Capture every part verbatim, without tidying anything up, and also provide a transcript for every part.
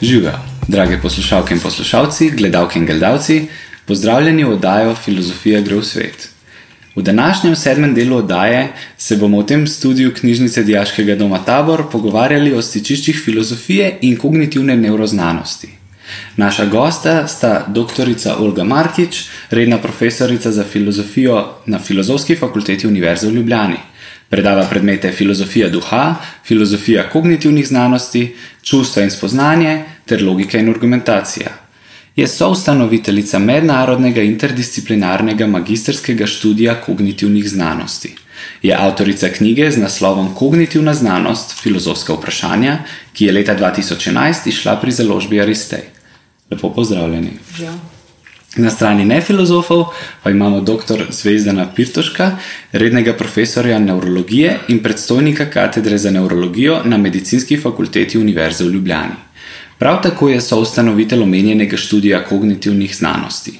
Živijo, drage poslušalke in poslušalci, gledalke in gledalci, pozdravljeni v oddajo Filozofija gre v svet. V današnjem sedmem delu oddaje se bomo v tem studiu Knjižnice Dijaškega doma Tabor pogovarjali o stičiščih filozofije in kognitivne nevroznanosti. Naša gosta sta doktorica Olga Markič, redna profesorica za filozofijo na Filozofski fakulteti Univerze v Ljubljani. Predava predmete filozofija duha, filozofija kognitivnih znanosti, čustva in spoznanje ter logika in argumentacija. Je soustanoviteljica mednarodnega interdisciplinarnega magistrskega študija kognitivnih znanosti. Je avtorica knjige z naslovom Kognitivna znanost, filozofska vprašanja, ki je leta dva tisoč enajst izšla pri založbi Aristej. Lepo pozdravljeni. Ja. Na strani nefilozofov pa imamo dr. Zvezdana Pirtoška, rednega profesorja nevrologije in predstojnika katedre za nevrologijo na Medicinski fakulteti Univerze v Ljubljani. Prav tako je soustanovitelj omenjenega študija kognitivnih znanosti.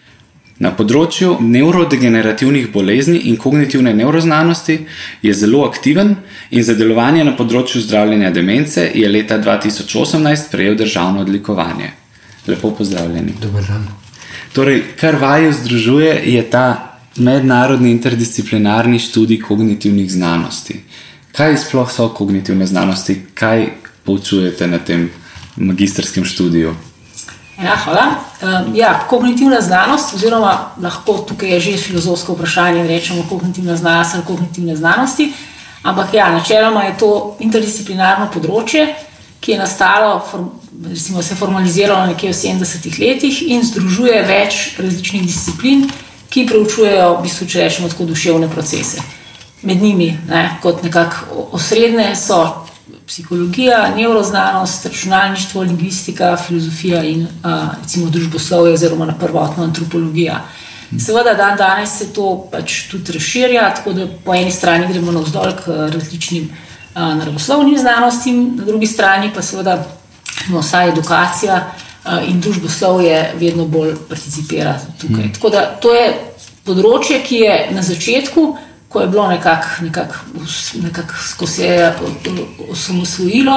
Na področju nevrodegenerativnih bolezni in kognitivne nevroznanosti je zelo aktiven in za delovanje na področju zdravljenja demence je leta dva tisoč osemnajst prejel državno odlikovanje. Lepo pozdravljeni. Dobar dan. Torej, kar vaju združuje, je ta mednarodni interdisciplinarni študij kognitivnih znanosti. Kaj sploh so kognitivne znanosti? Kaj poučujete na tem magistrskem študiju? Ja, hvala. Uh, ja, kognitivna znanost, oziroma lahko tukaj je že filozofsko vprašanje, rečemo kognitivna znanost ali kognitivne znanosti, ampak ja, načeloma je to interdisciplinarno področje, ki je nastalo, recimo se formaliziralo nekje v sedemdesetih letih in združuje več različnih disciplin, ki preučujejo, v bistvu, če rečemo tako, duševne procese. Med njimi, ne, kot nekako osrednje so psihologija, nevroznanost, računalništvo, lingvistika, filozofija in a, recimo družboslovje oziroma na prvotno antropologija. Seveda dan danes se to pač tudi razširja, tako da po eni strani gremo navzdol k različnim a, naravoslovnim znanostim, na drugi strani pa seveda no, vsa edukacija a, in družboslovje vedno bolj participira tukaj. Hmm. Tako da to je področje, ki je na začetku, ko je bilo nekako, nekak, nekak, ko se je osamosvojilo,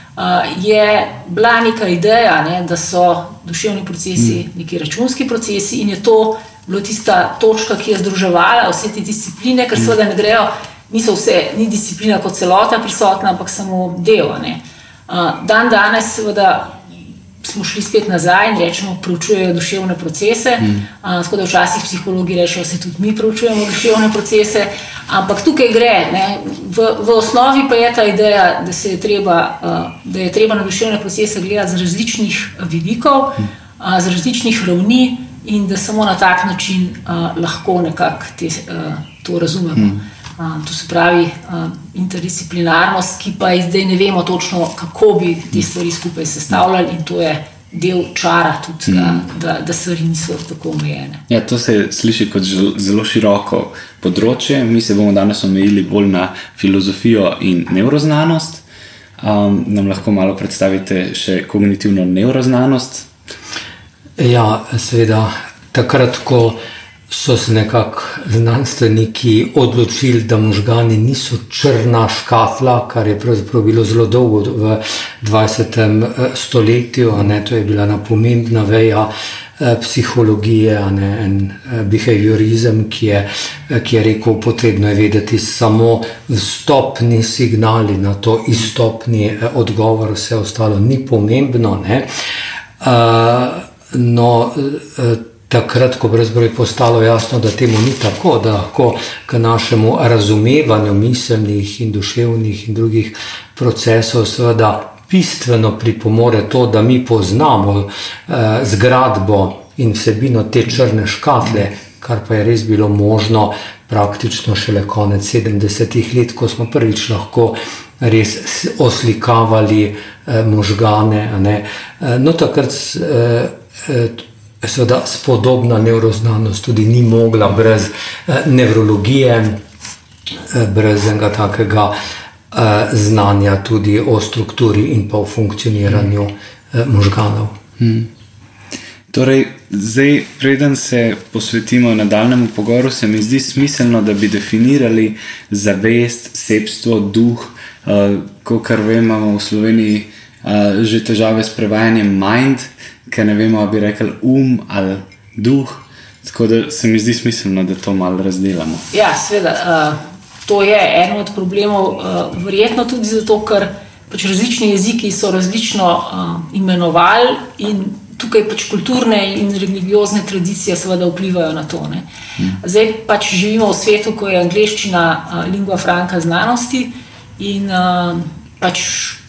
je bila neka ideja, ne, da so duševni procesi neki računski procesi in je to bilo tista točka, ki je združevala vse te discipline, ker seveda ne grejo, niso vse, ni disciplina kot celota prisotna, ampak samo del. Ne. Dan danes seveda smo šli spet nazaj in rečemo, preučujejo duševne procese, mm. tako da včasih psihologi rečejo, se tudi mi preučujemo duševne procese, ampak tukaj gre, ne, v, v osnovi pa je ta ideja, da, se je treba, da je treba na duševne procese gledati z različnih vidikov, mm. z različnih ravni in da samo na tak način lahko nekako te, to razumemo. Mm. To se pravi interdisciplinarnost, ki pa zdaj ne vemo točno, kako bi te stvari skupaj sestavljali in to je del čara tudi, da, da, da stvari niso tako omejene. Ja, to se sliši kot zelo široko področje. Mi se bomo danes omejili bolj na filozofijo in nevroznanost. Um, nam lahko malo predstavite še kognitivno nevroznanost? Ja, seveda, takrat, ko so se nekako znanstveniki odločili, da možgani niso črna škatla, kar je pravzaprav bilo zelo dolgo v dvajsetem stoletju, a ne, to je bila ena pomembna veja psihologije, a ne, en behaviorizem, ki je, ki je rekel, potrebno je vedeti samo vstopni signali, na to izstopni odgovor, vse ostalo ni pomembno, ne. No, takrat, ko brezbroj postalo jasno, da temu ni tako, da lahko k našemu razumevanju miselnih in duševnih in drugih procesov seveda bistveno pripomore to, da mi poznamo eh, zgradbo in vsebino te črne škatle, kar pa je res bilo možno praktično šele konec sedemdesetih let, ko smo prvič lahko res oslikavali eh, možgane. A ne. No, takrat eh, eh, seveda spodobna nevroznanost tudi ni mogla brez eh, nevrologije, eh, brez enega takega eh, znanja tudi o strukturi in pa o funkcioniranju eh, možganov. Hmm. Torej, zdaj, preden se posvetimo nadaljnemu pogovoru, se mi zdi smiselno, da bi definirali zavest, sebstvo, duh, uh, ko kar vemo v Sloveniji uh, že težave s prevajanjem mind, ker ne vemo, ali bi rekel um ali duh, tako da se mi zdi smiselno, da to malo razdelamo. Ja, seveda, uh, to je eno od problemov, uh, verjetno tudi zato, ker pač različni jeziki so različno uh, imenovali in tukaj pač kulturne in religiozne tradicije seveda vplivajo na to. Ne. Zdaj pač živimo v svetu, ko je angleščina uh, lingua franca znanosti in uh, pač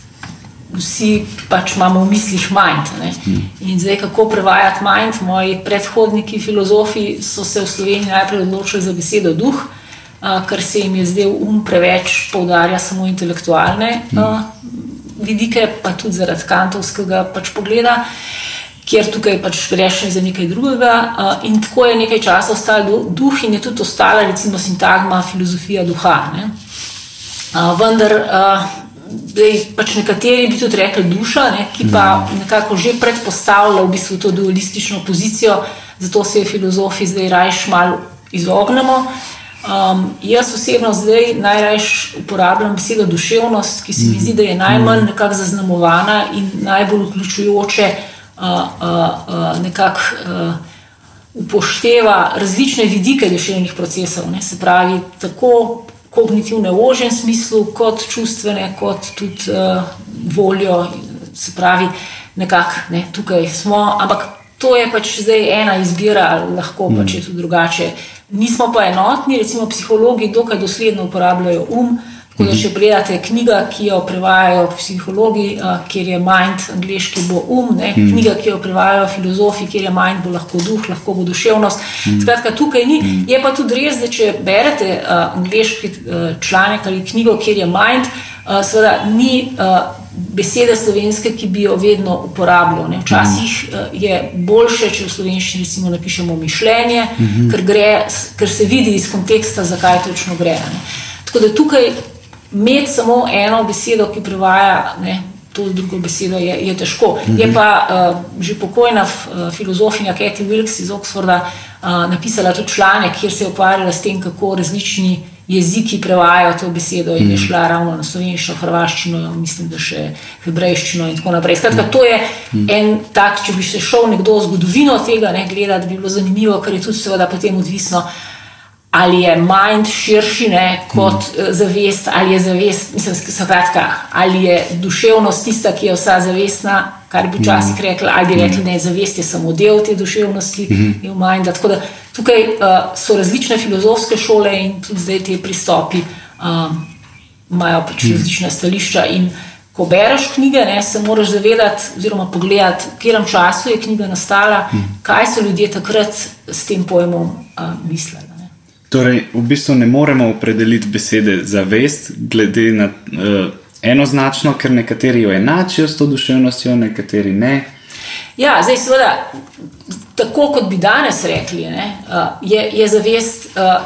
vsi pač imamo v mislih mind. Ne. In zdaj kako prevajati mind, moji predhodniki filozofi so se v Sloveniji najprej odločili za besedo duh, uh, ker se jim je zdel um preveč poudarja samo intelektualne uh, vidike, pa tudi zaradi kantovskega pač pogleda, kjer tukaj pač greš za nekaj drugega uh, in tako je nekaj časa ostal duh in je tudi ostala recimo sintagma filozofija duha. Ne? Uh, vendar uh, dej, pač nekateri bi tudi rekli duša, ne? Ki pa nekako že predpostavlja v bistvu to dualistično pozicijo, zato se je filozofi zdaj rajš malo izognemo. Um, jaz osebno zdaj najrajš uporabljam besedo duševnost, ki se mi zdi, da je najmanj nekako zaznamovana in najbolj vključujoče Uh, uh, uh, nekako uh, upošteva različne vidike duševnih procesov, ne? Se pravi tako kognitivne v ožjem smislu, kot čustvene, kot tudi uh, voljo, se pravi nekako ne, tukaj smo, ampak to je pač zdaj ena izbira, lahko mm. pač je tudi drugače. Nismo pa enotni, recimo psihologi dokaj dosledno uporabljajo um, tako da če gledate knjiga, ki jo prevajajo psihologi, uh, kjer je mind, angleški bo um, ne? Mm. Knjiga, ki jo prevajajo filozofi, kjer je mind, bo lahko duh, lahko bo duševnost. Mm. Skratka, tukaj ni. Mm. Je pa tudi res, da če berete uh, angleški uh, članek ali knjigo, kjer je mind, uh, seveda ni uh, besede slovenske, ki bi jo vedno uporabljal. Ne? Včasih uh, je boljše, če v slovenščini recimo napišemo mišljenje, mm-hmm. ker, gre, ker se vidi iz konteksta, zakaj točno gre. Ne? Tako da tukaj imeti samo eno besedo, ki prevaja ne, to drugo besedo, je, je težko. Mm-hmm. Je pa uh, že pokojna uh, filozofinja Kathy Wilkes iz Oxforda uh, napisala tudi članek, kjer se je ukvarjala s tem, kako različni jeziki prevajajo to besedo in je šla ravno na slovenščino, hrvaščino, mislim, da še hebrejščino in tako naprej. Skratka, to je en tak, če bi se šel nekdo zgodovino tega ne, gledati, bi bilo zanimivo, ker je tudi seveda potem odvisno, ali je mind širši ne, kot mm. zavest, ali je zavest, mislim, skratka, ali je duševnost tista, ki je vsa zavestna, kar bi včasih rekli, ali bi rekli, ne, zavest je samo del te duševnosti, mm. je v minda. Tako da tukaj uh, so različne filozofske šole in tudi zdaj te pristopi um, imajo pač mm. različna stališča in ko bereš knjige, ne, se moraš zavedati oziroma pogledati, v katerem času je knjiga nastala, mm. kaj so ljudje takrat s tem pojmom uh, mislili. Torej, v bistvu ne moremo opredeliti besede zavest, glede na uh, enoznačno, ker nekateri jo enačijo s to duševnostjo, nekateri ne. Ja, zdaj seveda, tako kot bi danes rekli, ne, uh, je, je zavest uh,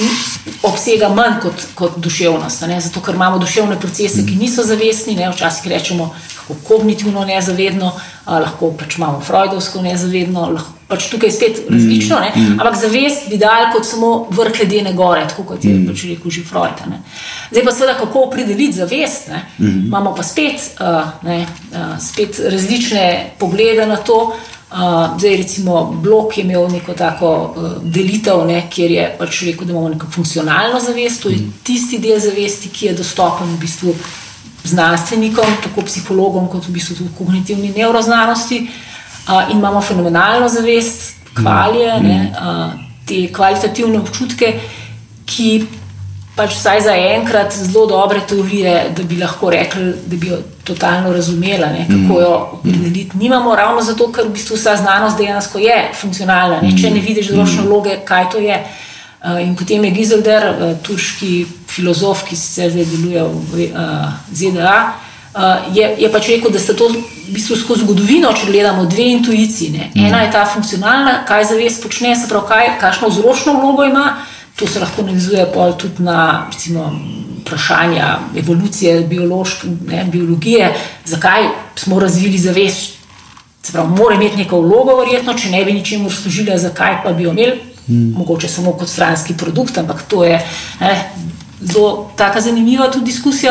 obsega manj kot, kot duševnost, ne, zato ker imamo duševne procese, ki niso zavestni, ne, včasih rečemo kako kognitivno nezavedno, uh, lahko pač imamo freudovsko nezavedno, lahko pač tukaj spet različno, ne? Mm. Ampak zavest bi dal kot samo vrh ledene gore, tako kot je mm. pač rekel že Freud. Ne? Zdaj pa seveda, kako opredeliti zavest, ne? Mm. Imamo pa spet, uh, ne, uh, spet različne poglede na to. Uh, zdaj recimo Block je imel neko tako uh, delitev, ne, kjer je pač rekel, da imamo neko funkcionalno zavest, to je tisti del zavesti, ki je dostopen v bistvu znanstvenikom, tako psihologom, kot v bistvu tudi kognitivni nevroznanosti. Uh, in imamo fenomenalno zavest, kvalije, mm. ne, uh, te kvalitativne občutke, ki pač vsaj za enkrat zelo dobre teorije, da bi lahko rekli, da bi jo totalno razumela, ne, kako jo opredeliti. Nimamo ravno zato, ker v bistvu vsa znanost dejansko je funkcionalna, ne, če ne vidiš določene vloge, kaj to je. Uh, in potem je Giselder, uh, turški filozof, ki sicer zdaj deluje v uh, Z D A, Uh, je, je pač rekel, da sta to v bistvu skozi zgodovino, če gledamo dve intuiciji. Ne. Ena je ta funkcionalna, kaj zavest počne, se pravi, kaj, kakšno vzročno vlogo ima, to se lahko navizuje tudi na recimo, vprašanja evolucije, biološke, ne, biologije, zakaj smo razvili zavest, se pravi, mora imeti neko vlogo verjetno, če ne bi ničemu služila, zakaj pa bi jo imeli, mm. mogoče samo kot stranski produkt, ampak to je ne, zelo taka zanimiva tudi diskusija.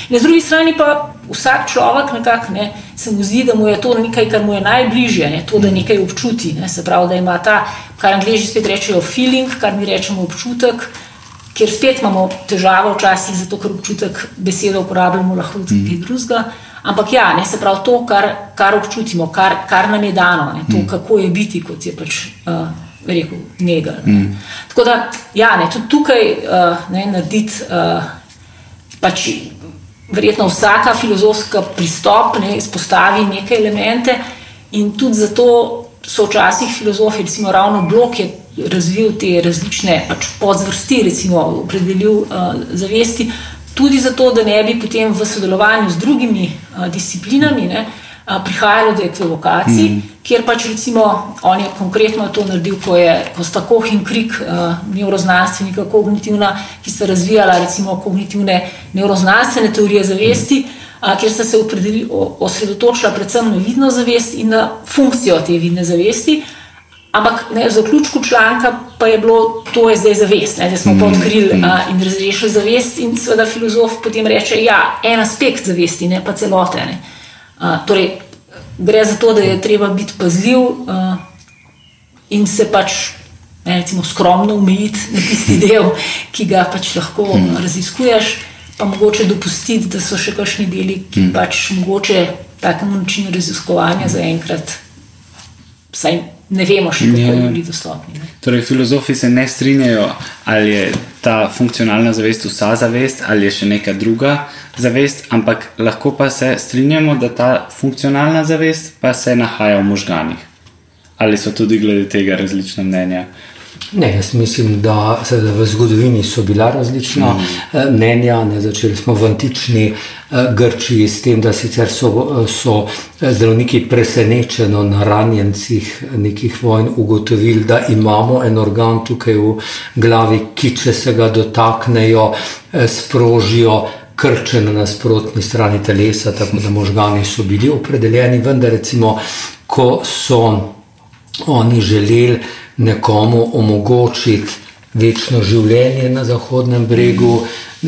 Na drugi strani pa vsak človek nekako, ne, se mu zdi, da mu je to nekaj, kar mu je najbližje, ne, to, da nekaj občuti, ne, se pravi, da ima ta, kar Angleži spet rečejo feeling, kar mi rečemo občutek, kjer spet imamo težavo včasih, zato ker občutek besedo uporabljamo lahko tudi kaj drugega, ampak ja, ne, se pravi to, kar, kar občutimo, kar, kar nam je dano, ne, to, kako je biti, kot je pač uh, rekel Hegel. Mm. Tako da, ja, ne, tudi tukaj uh, ne, narediti uh, pač verjetno vsaka filozofska pristop, ne, izpostavi neke elemente in tudi zato so včasih filozofi, recimo ravno Bloch je razvil te različne pač podzvrsti, recimo opredelil uh, zavesti, tudi zato, da ne bi potem v sodelovanju z drugimi uh, disciplinami ne, uh, prihajalo do ekvivokacij, mm. kjer pač recimo on je konkretno to naredil, ko, je, ko sta Koch in Crick, uh, neuroznanstvenika kognitivna, ki sta razvijala recimo kognitivne neuroznanstvene teorije zavesti, uh, kjer sta se opredeli, osredotočila predvsem na vidno zavest in na funkcijo te vidne zavesti. Ampak ne, v zaključku članka pa je bilo, to je zdaj zavest, ne, da smo mm, pa odkrili mm. a, in razrešili zavest in seveda filozof potem reče, ja, en aspekt zavesti, ne pa celote. Ne. A, torej, gre za to, da je treba biti pazljiv a, in se pač ne, recimo skromno omejiti na tisti del, ki ga pač lahko mm. raziskuješ, pa mogoče dopustiti, da so še kakšni deli, ki mm. pač mogoče takemu načinu raziskovanja zaenkrat vsaj ne vemo še, kako je bili dostopni. Ne? Torej, filozofi se ne strinjajo, ali je ta funkcionalna zavest vsa zavest, ali je še neka druga zavest, ampak lahko pa se strinjamo, da ta funkcionalna zavest pa se nahaja v možganih. Ali so tudi glede tega različna mnenja? Ne, jaz mislim, da v zgodovini so bila različna mm. mnenja. Ne, začeli smo v antični Grčiji s tem, da sicer so, so zdravniki presenečeno na ranjencih nekih vojn ugotovili, da imamo en organ tukaj v glavi, ki če se ga dotaknejo, sprožijo krče na nasprotni strani telesa, tako da možgani so bili opredeljeni, vendar recimo, ko so oni želeli nekomu omogočiti večno življenje na Zahodnem bregu,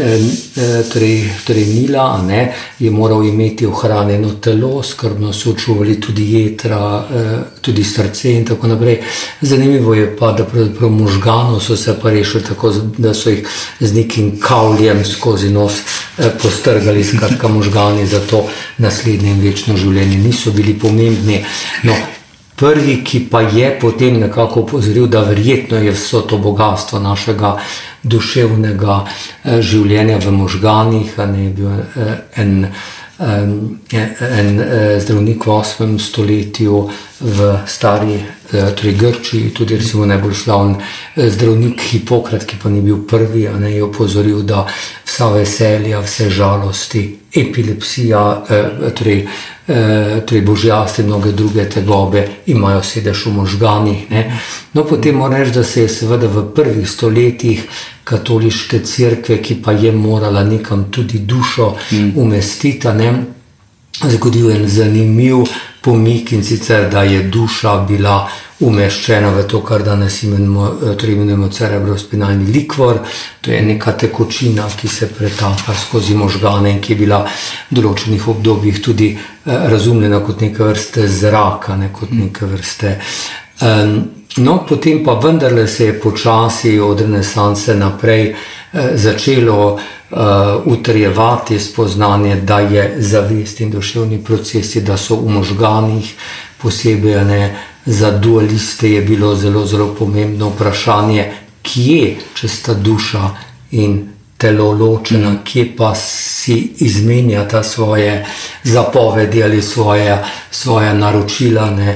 torej, torej Nila, ne, je moral imeti ohranjeno telo, skrbno so čuvali tudi jetra, tudi srce in tako naprej. Zanimivo je pa, da pravzaprav možganov so se pa rešili tako, da so jih z nekim kavljem skozi nos postrgali, skratka možgani za to naslednje in večno življenje niso bili pomembni. No, prvi, ki pa je potem nekako opozoril, da verjetno je vso to bogatstvo našega duševnega eh, življenja v možganih, a ne je bil eh, en, eh, en eh, zdravnik v osmem stoletju v stari eh, torej Grčiji, tudi recimo najbolj slaven eh, zdravnik Hipokrat, ki pa ni bil prvi, a ne je opozoril, da vsa veselja, vse žalosti, epilepsija, eh, torej torej božjasti, mnoge druge tegobe imajo sedež v možganih. Ne. No, potem moram reči, da se je seveda v prvih stoletjih katoliške cerkve, ki pa je morala nekam tudi dušo umestiti, ne, zgodil en zanimiv pomik in sicer, da je duša bila umeščena v to, kar danes imenujemo, torej imenujemo cerebrospinalni likvor. To je neka tekočina, ki se pretaka skozi možgane in ki je bila v določenih obdobjih tudi eh, razumljena kot neke vrste zraka, ne, kot neke vrste. Um, no, potem pa vendarle se je počasi od renesanse naprej eh, začelo uh, utrjevati spoznanje, da je zavest in duševni procesi, da so v možganih, posebej ne, za dualiste je bilo zelo, zelo pomembno vprašanje, kje, če sta duša in telo ločena, kje pa si izmenjata svoje zapovedi ali svoje, svoje naročila. Ne.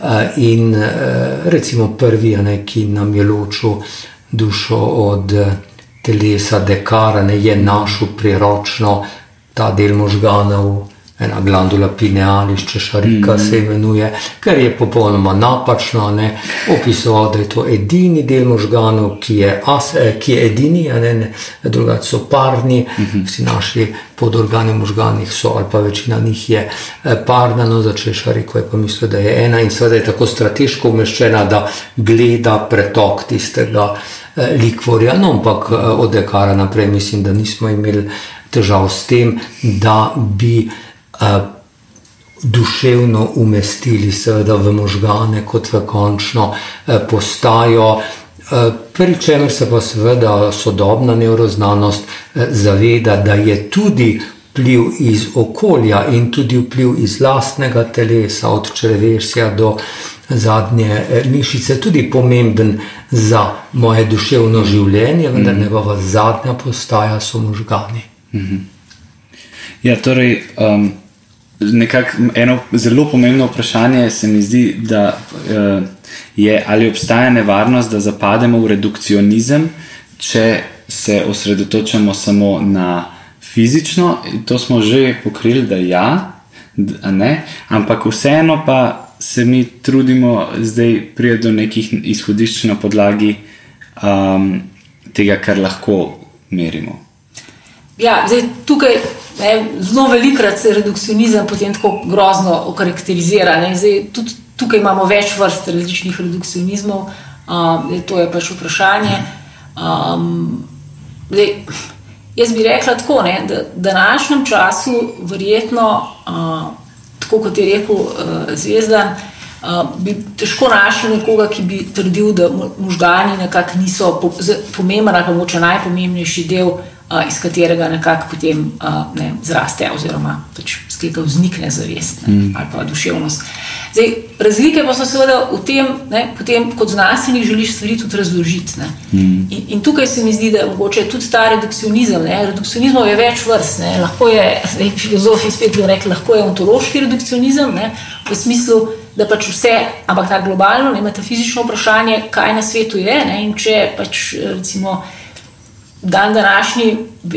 In recimo prvi, ne, ki nam je ločil dušo od telesa, Descartes, ne, je našel priročno ta del možganov, ena glandula pinealis, češarika mm. se imenuje, ker je popolnoma napačno, ne, opisoval, da je to edini del možganov, ki je, as, ki je edini, ne, ne, drugače so parni, mm-hmm. vsi naši podorgani možganih so, ali pa večina njih je parna, no, za češariko je pa mislil, da je ena in seveda je tako strateško umeščena, da gleda pretok tistega likvorja, no, ampak od Descartesa naprej mislim, da nismo imeli težav s tem, da bi duševno umestili seveda v možgane kot v končno postajo, pri čemer se pa seveda sodobna nevroznanost zaveda, da je tudi vpliv iz okolja in tudi vpliv iz lastnega telesa, od črevesja do zadnje mišice, tudi pomemben za moje duševno življenje, vendar njegova zadnja postaja so možgani. Ja, torej, um, nekako eno zelo pomembno vprašanje se mi zdi, da uh, je, ali obstaja nevarnost, da zapademo v redukcionizem, če se osredotočamo samo na fizično, to smo že pokrili, da ja, da ne, ampak vseeno pa se mi trudimo zdaj priti do nekih izhodišč na podlagi um, tega, kar lahko merimo. Ja, zdaj tukaj ne, zelo velikrat se redukcionizem potem tako grozno okarakterizira. Ne. Zdaj, tudi tukaj imamo več vrst različnih redukcionizmov, um, to je pač vprašanje. Um, zdaj, jaz bi rekla tako, ne, da v današnjem času verjetno, uh, tako kot je rekel uh, Zvezdan, uh, bi težko našli nekoga, ki bi trdil, da možgani nekako niso pomemben ali pa moče najpomembnejši del, uh, iz katerega nekako potem uh, ne, zraste oziroma pač sklikal vznikne zavest ne, mm. ali pa duševnost. Zdaj, razlike pa so seveda v tem, ne, potem kot znanstvenik želiš stvari tudi razložiti. Ne. Mm. In, in tukaj se mi zdi, da mogoče tudi ta redukcionizem, ne, redukcionizmov je več vrst, ne, lahko je, zdaj filozofi spet bi rekli, lahko je ontološki redukcionizem, ne, v smislu, da pač vse, ampak tako globalno, ne, metafizično vprašanje, kaj na svetu je, ne, in če pač recimo dan današnji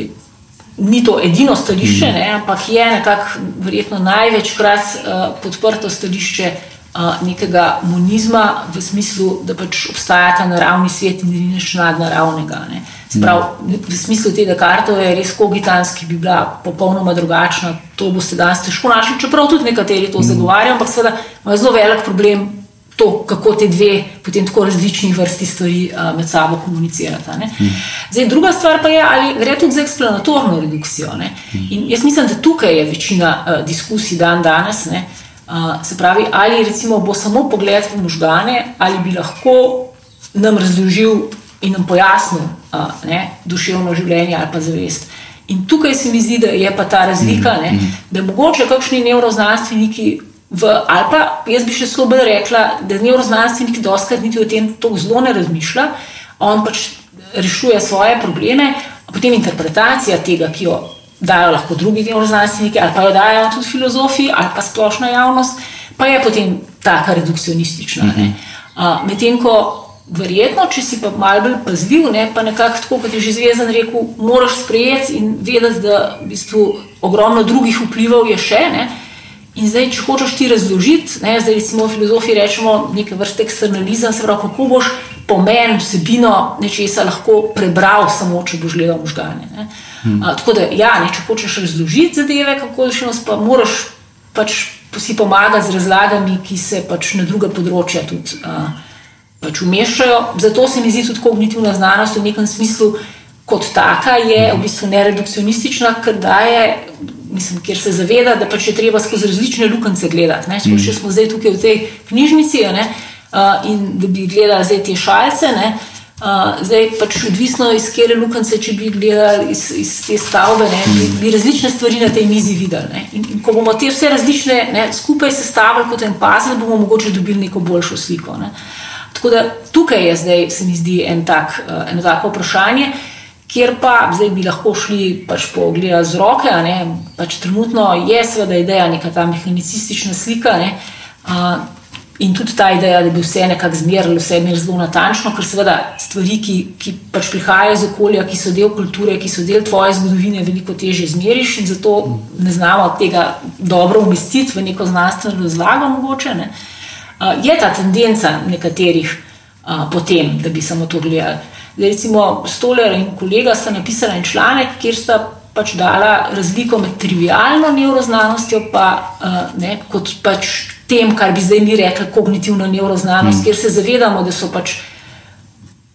ni to edino stališče, ne, ampak je nekako verjetno največkrat uh, podprto stališče uh, nekega monizma v smislu, da pač obstajata naravni svet in ni nič nadnaravnega. Ne. Sprav, v smislu te Descartove res kogitanski bi bila popolnoma drugačna, to boste danes težko našli, čeprav tudi nekateri to zagovarjajo, ampak seveda ima zelo velik problem to, kako te dve potem tako različni vrsti stvari uh, med sabo komunicirata. Ne. Mm. Zdaj, druga stvar pa je, ali gre tudi za eksplanatorno redukcijo. Ne. In jaz mislim, da tukaj je večina uh, diskusij dan danes, ne. Uh, se pravi, ali recimo bo samo pogled v možgane, ali bi lahko nam razložil in nam pojasnil uh, ne, duševno življenje ali pa zavest. In tukaj se mi zdi, da je pa ta razlika, ne, da mogoče kakšni nevroznanstveniki v, ali pa jaz bi še zelo bolj rekla, da nevroznanstveniki dostakrat niti o tem toliko zelo ne razmišlja, on pač rešuje svoje probleme, a potem interpretacija tega, ki jo dajo lahko drugi nevroznanstveniki, ali pa jo dajo tudi filozofi, ali pa splošna javnost, pa je potem taka redukcionistična. Ne. Uh, medtem ko verjetno, če si pa malo bolj pazljiv, ne, pa nekako tako, kot je že Zvezdan rekel, moraš sprejeti in vedeti, da v bistvu ogromno drugih vplivov je še, ne. In zdaj, če hočeš ti razložiti, ne, zdaj recimo filozofi rečemo neke vrste eksternalizem, se pravi, kako boš pomen, vsebino nečesa lahko prebral samo, če boš gledal možgane. Ne. Hmm. A, tako da, ja, ne, če hočeš razložiti zadeve, kako duševnost, pa moraš pač si pomagati z razlagami, ki se pač na druga področja tudi a, pač umeščajo. Zato se mi zdi tudi kognitivna znanost v nekem smislu kot taka je v bistvu neredukcionistična, ker daje, mislim, kjer se zaveda, da pač je treba skozi različne lukance gledati. Ne? Mm. Če smo zdaj tukaj v tej knjižnici, ne? Uh, in da bi gledali zdaj te šalce, ne? Uh, zdaj pač odvisno iz kjere lukance, če bi gledali iz, iz te stavbe, ne? Bi, bi različne stvari na tej mizi videli. Ne? In, in ko bomo te vse različne ne, skupaj sestavili kot en puzzle, bomo mogoče dobili neko boljšo sliko. Ne? Tako da tukaj je zdaj, se mi zdi, en tak, uh, eno tako vprašanje, kjer pa zdaj bi lahko šli pač pogledati z roke, a ne, pač trenutno je seveda ideja neka ta mehanicistična slika, ne, a, in tudi ta ideja, da bi vse nekako zmerili, vse imeli zelo natančno, ker seveda stvari, ki, ki pač prihajajo iz okolja, ki so del kulture, ki so del tvoje zgodovine, veliko težje zmeriš in zato ne znamo tega dobro umestiti v neko znanstveno razlago mogoče, ne. A, je ta tendenca nekaterih a, potem, da bi samo to gledali. Zdaj, recimo, Stoller in kolega sta napisala en članek, kjer sta pač dala razliko med trivialno nevroznanostjo pa uh, ne, kot pač tem, kar bi zdaj mi rekli kognitivna nevroznanost, mm. kjer se zavedamo, da so pač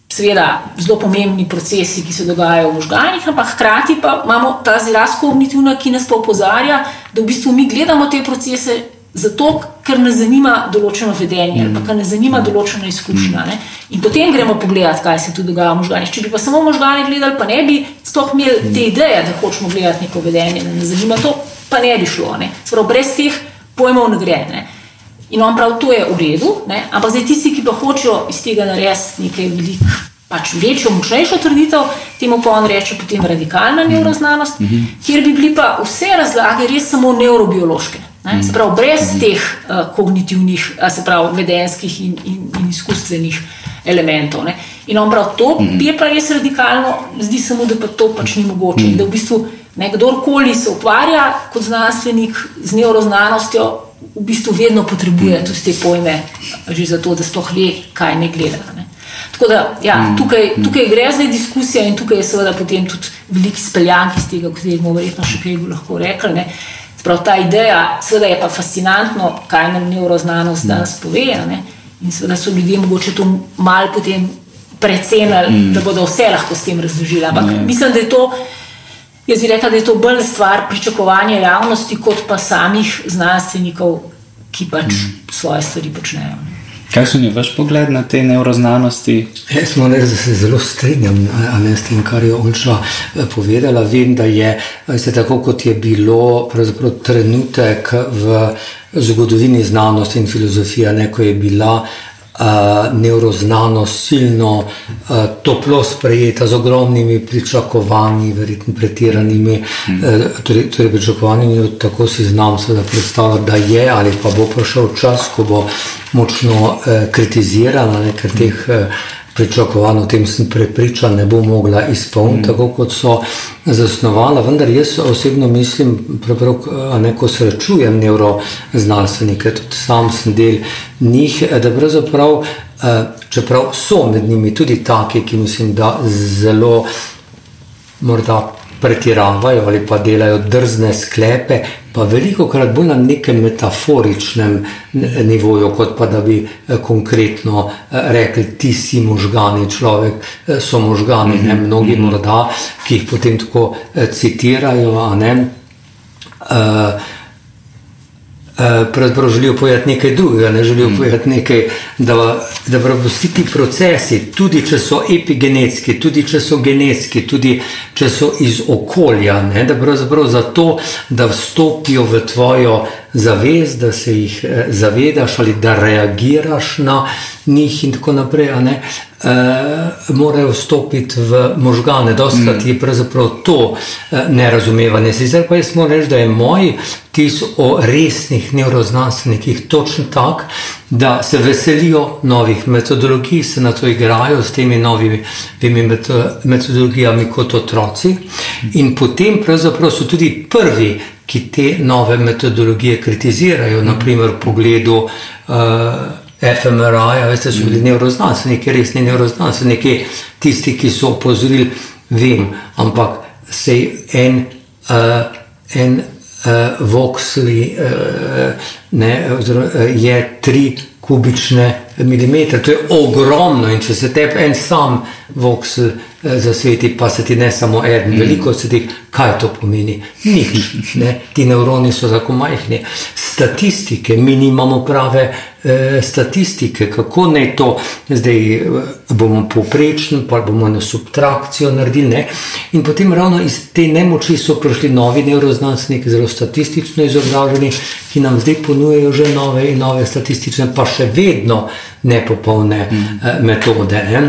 seveda zelo pomembni procesi, ki se dogajajo v možganih, ampak hkrati pa imamo ta zraz kognitivna, ki nas pa opozarja, da v bistvu mi gledamo te procese zato, ker nas zanima določeno vedenje ali pa ker nas zanima določena izkušnja. Ne? In potem gremo pogledati, kaj se tu dogaja v možganih. Če bi pa samo možgane gledali, pa ne bi sploh imeli te ideje, da hočemo gledati neko vedenje, da nas zanima to, pa ne bi šlo. Ne? Sprav, brez teh pojmov ne gre. Ne? In on prav, to je v redu, ne? Ampak zdaj tisti, ki pa hočejo iz tega narediti nekaj veliko, pač večjo, močnejšo trditev, temu pa on reče potem radikalna nevroznanost, mm-hmm. kjer bi bili pa vse razlage res samo nevrobiološke. Ne? Se pravi, brez mm-hmm. teh uh, kognitivnih, se pravi, vedenskih in, in, in izkustvenih elementov. Ne? In on prav, to mm-hmm. je pa res radikalno, zdi se mu, da pa to pač ni mogoče. Mm-hmm. Da v bistvu ne, kdorkoli se ukvarja kot znanstvenik z nevroznanostjo, v bistvu vedno potrebuje tudi te pojme, že zato, da sploh ve, kaj ne gleda. Ne? Tako da, ja, tukaj, tukaj gre zdaj diskusija in tukaj je seveda potem tudi veliki speljank iz tega, o katerih bomo verjetno še kaj lahko rekli. Ne? Sprav, ta ideja, seveda je pa fascinantno, kaj nam nevroznanost danes pove, ne? In seveda so ljudje mogoče to malo potem precenili, mm. da bodo vse lahko s tem razložili. Ampak mm. mislim, da je to Jaz bi rekla, da je to bolj stvar pričakovanja javnosti, kot pa samih znanstvenikov, ki pač mm. svoje stvari počnejo. Kakšen je vaš pogled na te nevroznanosti? Jaz moram reči, da se zelo strinjam s tem, kar je Olča povedala. Vem, da je veste, tako, kot je bilo pravzaprav trenutek v zgodovini znanosti in filozofija, ne, ko je bila Uh, nevroznanost silno uh, toplo sprejeta z ogromnimi pričakovanji, verjetno pretiranimi mm. uh, torej, torej pričakovanji, tako si znam seveda predstavljati, da je ali pa bo prišel čas, ko bo močno uh, kritizirana, ne, ker teh uh, pričakovanj, o tem sem prepričan, ne bo mogla izpolniti, mm. tako kot so zasnovala, vendar jaz osebno mislim, prav, ne, ko srečujem nevroznanstvenike, tudi sam sem del njih, da pravzaprav, čeprav so med njimi tudi taki, ki mislim, da zelo morda pretiravajo ali pa delajo drzne sklepe, pa veliko krat bolj na nekem metaforičnem nivoju, kot pa da bi konkretno rekli, ti si možgani, človek so možgani, ne, mnogi morda, ki jih potem tako citirajo, a ne, uh, pravzaprav želijo povedati nekaj drugega, ne želijo povedati nekaj, da, da vsi ti procesi, tudi če so epigenetski, tudi če so genetski, tudi če so iz okolja, ne, da pravzaprav zato, da vstopijo v tvojo zavest, da se jih zavedaš ali da reagiraš na njih in tako naprej, a ne, e, morajo vstopiti v možgane. Dostikrat je pravzaprav to nerazumevanje. Sicer pa jaz moram reči, da je moj vtis o resnih nevroznanstvenikih točno tak, da se veselijo novih metodologij, se na to igrajo s temi novimi metodologijami kot otroci in potem pravzaprav so tudi prvi, ki te nove metodologije kritizirajo, naprimer v pogledu uh, F M R I-ja, veste, so bili nevroznanstveniki, resni nevroznanstveniki, tisti, ki so opozorili, vem, ampak sej en, uh, en uh, voxel uh, ne, je tri kubične milimetre, to je ogromno in če se tebi en sam voxel zasveti, pa se ti ne samo eden, veliko se ti, kaj to pomeni? Nič, ne? Ti nevroni so tako majhni. Statistike, mi nimamo prave e, statistike, kako naj to, zdaj bomo povprečni, pa bomo na subtrakcijo naredili, ne? In potem ravno iz te nemoči so prišli novi nevroznanstveniki, zelo statistično izobraženi, ki nam zdaj ponujejo že nove in nove statistične, pa še vedno nepopolne mm. e, metode, ne?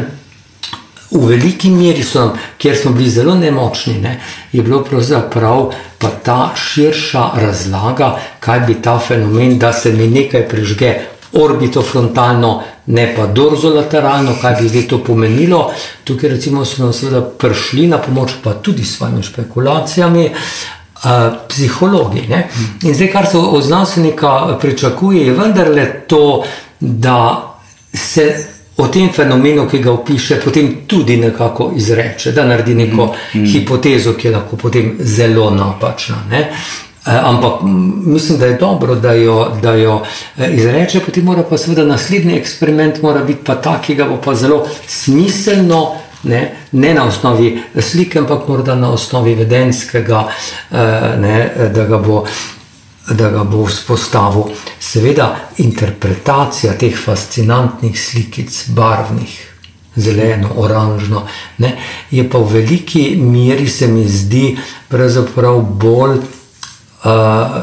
V veliki meri so nam, kjer smo bili zelo nemočni, ne, je bilo pravzaprav pa ta širša razlaga, kaj bi ta fenomen, da se mi nekaj prižge orbitofrontalno, ne pa dorzolateralno, kaj bi zdaj to pomenilo. Tukaj recimo so nam seveda prišli na pomoč, pa tudi s svojimi špekulacijami, uh, psihologi. Ne. In zdaj, kar se od znanstvenika pričakuje, je vendarle to, da se o tem fenomenu, ki ga opiše, potem tudi nekako izreče, da naredi neko mm, mm. hipotezo, ki je lahko potem zelo napačna. Ne? ampak mislim, da je dobro, da jo, da jo izreče, potem mora pa seveda naslednji eksperiment mora biti pa tak, ki ga bo pa zelo smiselno, ne, ne na osnovi slike, ampak morda na osnovi vedenskega, ne, da ga bo da ga bo vzpostavil. Seveda interpretacija teh fascinantnih slikic, barvnih, zeleno, oranžno, ne, je pa v veliki meri, se mi zdi, pravzaprav bolj uh,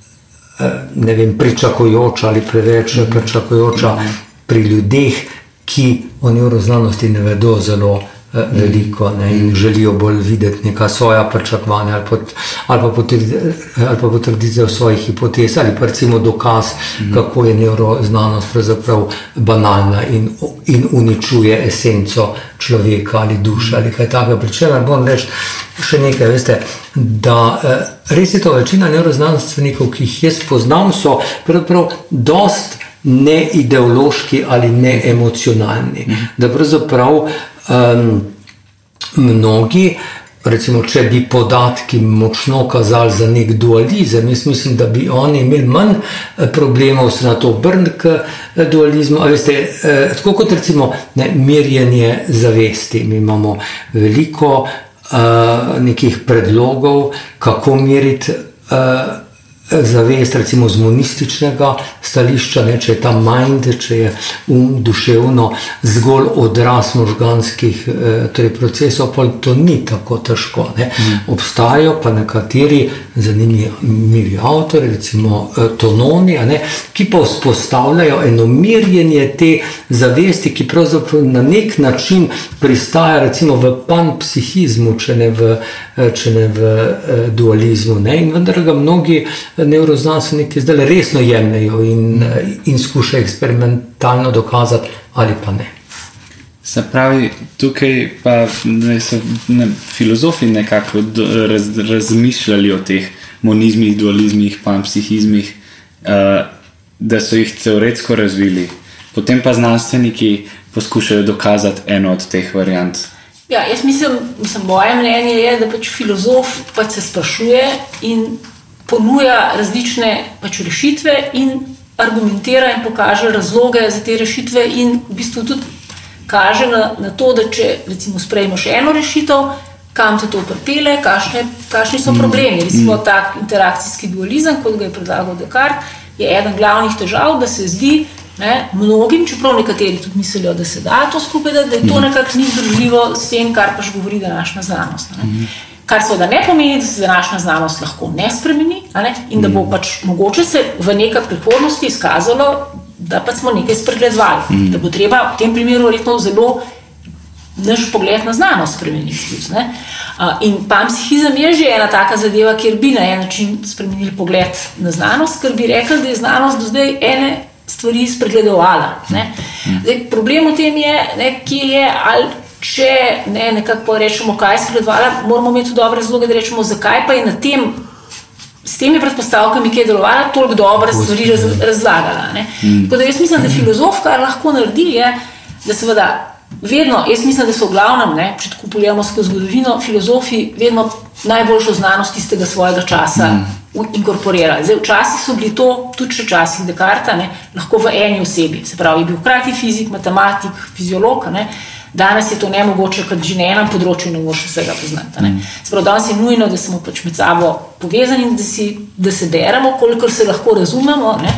ne vem, pričakujoča ali preveč pričakujoča pri ljudeh, ki o neuroznanosti ne vedo zelo veliko, ne, in želijo bolj videti neka svoja pričakovanja ali, pot, ali pa potrditev potrditev svojih hipotez ali pa recimo dokaz, mm. kako je neuroznanost pravzaprav banalna in, in uničuje esenco človeka ali duše ali kaj takega. Pričemer bom reči še nekaj, veste, da res je to večina neuroznanstvenikov, ki jih jaz poznam, so pravzaprav dost neideološki ali neemocionalni. Mm. Da pravzaprav Um, mnogi, recimo, če bi podatki močno kazali za nek dualizem, jaz mislim, da bi oni imeli manj problemov se na to obrniti k dualizmu. A veste, eh, tako kot recimo ne, merjenje zavesti. Mi imamo veliko uh, nekih predlogov, kako meriti uh, zavest, recimo z monističnega stališča, ne, če je ta mind, če je um duševno zgolj odraz možganskih eh, torej procesov, pa to ni tako težko. Ne. Mm. Obstajajo pa nekateri zanimivi avtori, recimo eh, Tononi, ne, ki pa vzpostavljajo eno merjenje te zavesti, ki pravzaprav na nek način pristaja recimo v panpsihizmu, če ne v, če ne v eh, dualizmu. Ne. In vendar ga mnogi neuroznanstveniki zdaj resno jemljajo in, in skušajo eksperimentalno dokazati ali pa ne. Se pravi, tukaj pa ne, so ne, filozofi nekako raz, razmišljali o teh monizmih, dualizmih, panpsihizmih, uh, da so jih teoretsko razvili. Potem pa znanstveniki poskušajo dokazati eno od teh variant. Ja, jaz mislim, mislim moje mnenje je, da pač filozof pač se sprašuje in ponuja različne pač rešitve in argumentira in pokaže razloge za te rešitve in v bistvu tudi kaže na, na to, da če recimo sprejmeš eno rešitev, kam te to pripelje, kakšne, kakšni so problemi. Recimo tak interakcijski dualizem, kot ga je predlagal Descartes, je eden glavnih težav, da se zdi ne, mnogim, čeprav nekateri tudi mislijo, da se da to skupaj, da, da je to nekako ni združljivo s tem, kar pač govori današnja znanost. Ne. Kar seveda ne pomeni, da se današnja znanost lahko ne spremeni, a ne? In da bo pač mogoče se v nekaj prihodnosti izkazalo, da pač smo nekaj spregledovali. Mm. Da bo treba v tem primeru verjetno zelo naš pogled na znanost spremeniti. Ne? In panpsihizem je že ena taka zadeva, kjer bi na en način spremenili pogled na znanost, ker bi rekli, da je znanost do zdaj ene stvari spregledovala. Ne? Zdaj, problem v tem je, ne, kje je ali če ne, nekako rečemo, kaj je spregledovala, moramo imeti dobre razloge, da rečemo, zakaj pa je na tem, s temi predpostavkami, ki je delovala, toliko dobre stvari raz, razlagala. Ne? Mm. Tako da jaz mislim, da filozof, kar lahko naredi, je, da seveda vedno, jaz mislim, da so v glavnem, ne, če tako pogledamo skozi zgodovino, filozofi vedno najboljšo znanost tistega svojega časa mm. inkorporirali. Zdaj, včasih so bili to, tudi še časih Descartesa, ne, lahko v eni osebi. Se pravi, je bil hkrati fizik, matematik, fiziolog, ne. Danes je to nemogoče, kad že na enem področju ne moreš vsega poznati. Ne? Sprav, danes je nujno, da smo pač med sabo povezani in da, si, da se beremo, kolikor se lahko razumemo. Ne?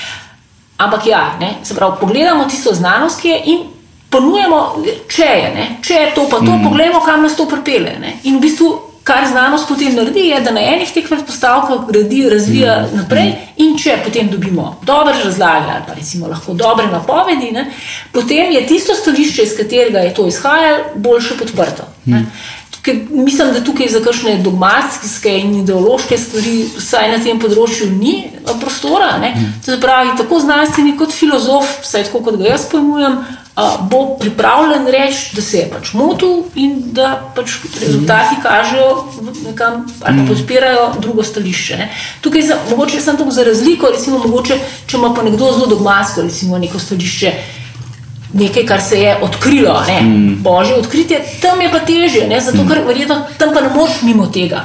Ampak ja, ne? Se prav, pogledamo tisto znanost, ki je in ponujemo, če je, ne? Če je to pa to, mm. pogledamo, kam nas to pripelje. Ne? In v bistvu, kar znanost potem naredi, je, da na enih teh predpostavkah gradi, razvija mm. naprej in če potem dobimo dobre razlage ali pa recimo lahko dobre napovedi, ne, potem je tisto stališče, iz katerega je to izhajalo, boljše podprto. Mm. Tukaj, mislim, da tukaj za kakšne dogmatske in ideološke stvari vsaj na tem področju ni prostora. Ne. Mm. To se pravi, tako znanstveni kot filozof, vsaj tako kot ga jaz pojmujem, bo pripravljen reči, da se je pač motil in da pač rezultati kažejo nekam, ali pa podpirajo drugo stališče. Ne. Tukaj za, mogoče sem tako za razliko, recimo mogoče, če ima pa nekdo zelo dogmatsko, recimo neko stališče, nekaj, kar se je odkrilo, ne, mm. božje odkritje, tam je pa težje, ne, zato ker verjetno tam pa ne moreš mimo tega, ne,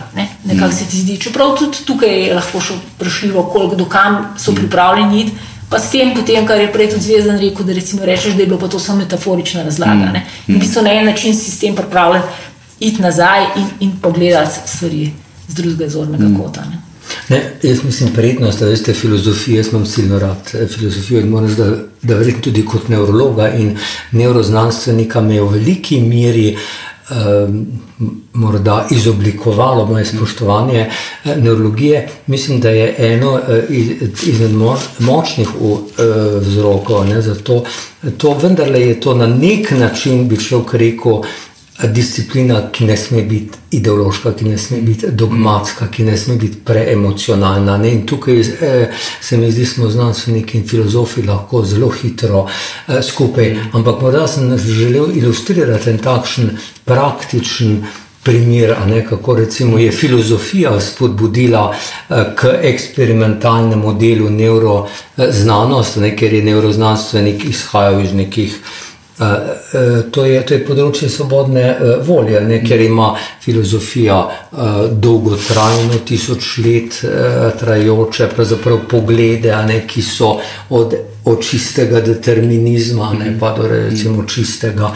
nekako se ti zdi. Čeprav tudi tukaj je lahko še vprašljivo, koliko do kam so pripravljeni iti, pa s tem potem, kar je prej tudi Zvezdan rekel, da recimo rečeš, da je bilo pa to samo metaforična razlaga. Ne? In v bistvu na en način sistem pripravljen iti nazaj in, in pogledati stvari z drugega zornega kota. Ne? Ne, jaz mislim prednost, da veste, filozofije, jaz imam silno rad filozofijo in moram da, da verjetno tudi kot neurologa in neuroznanstvenika me v veliki meri um, morda izoblikovalo moje spoštovanje uh, neurologije. Mislim, da je eno uh, izmed moč, močnih uh, vzrokov, ne, za to, to vendarle je to na nek način, bi človek rekel, disciplina, ki ne sme biti ideološka, ki ne sme biti dogmatska, ki ne sme biti preemocionalna. Ne? In tukaj eh, se mi zdi, smo znanstveniki in filozofi lahko zelo hitro eh, skupaj. Ampak morda sem želel ilustrirati en takšen praktičen primer, a ne, kako recimo je filozofija spodbudila eh, k eksperimentalnemu delu neuroznanost, ne, ker je neuroznanstvenik izhajal iz nekih Uh, uh, to, je, to je področje svobodne uh, volje, ne, ker ima filozofija uh, dolgotrajno, tisoč let uh, trajoče pravzaprav poglede, a ne, ki so od, od čistega determinizma, ne, pa do recimo čistega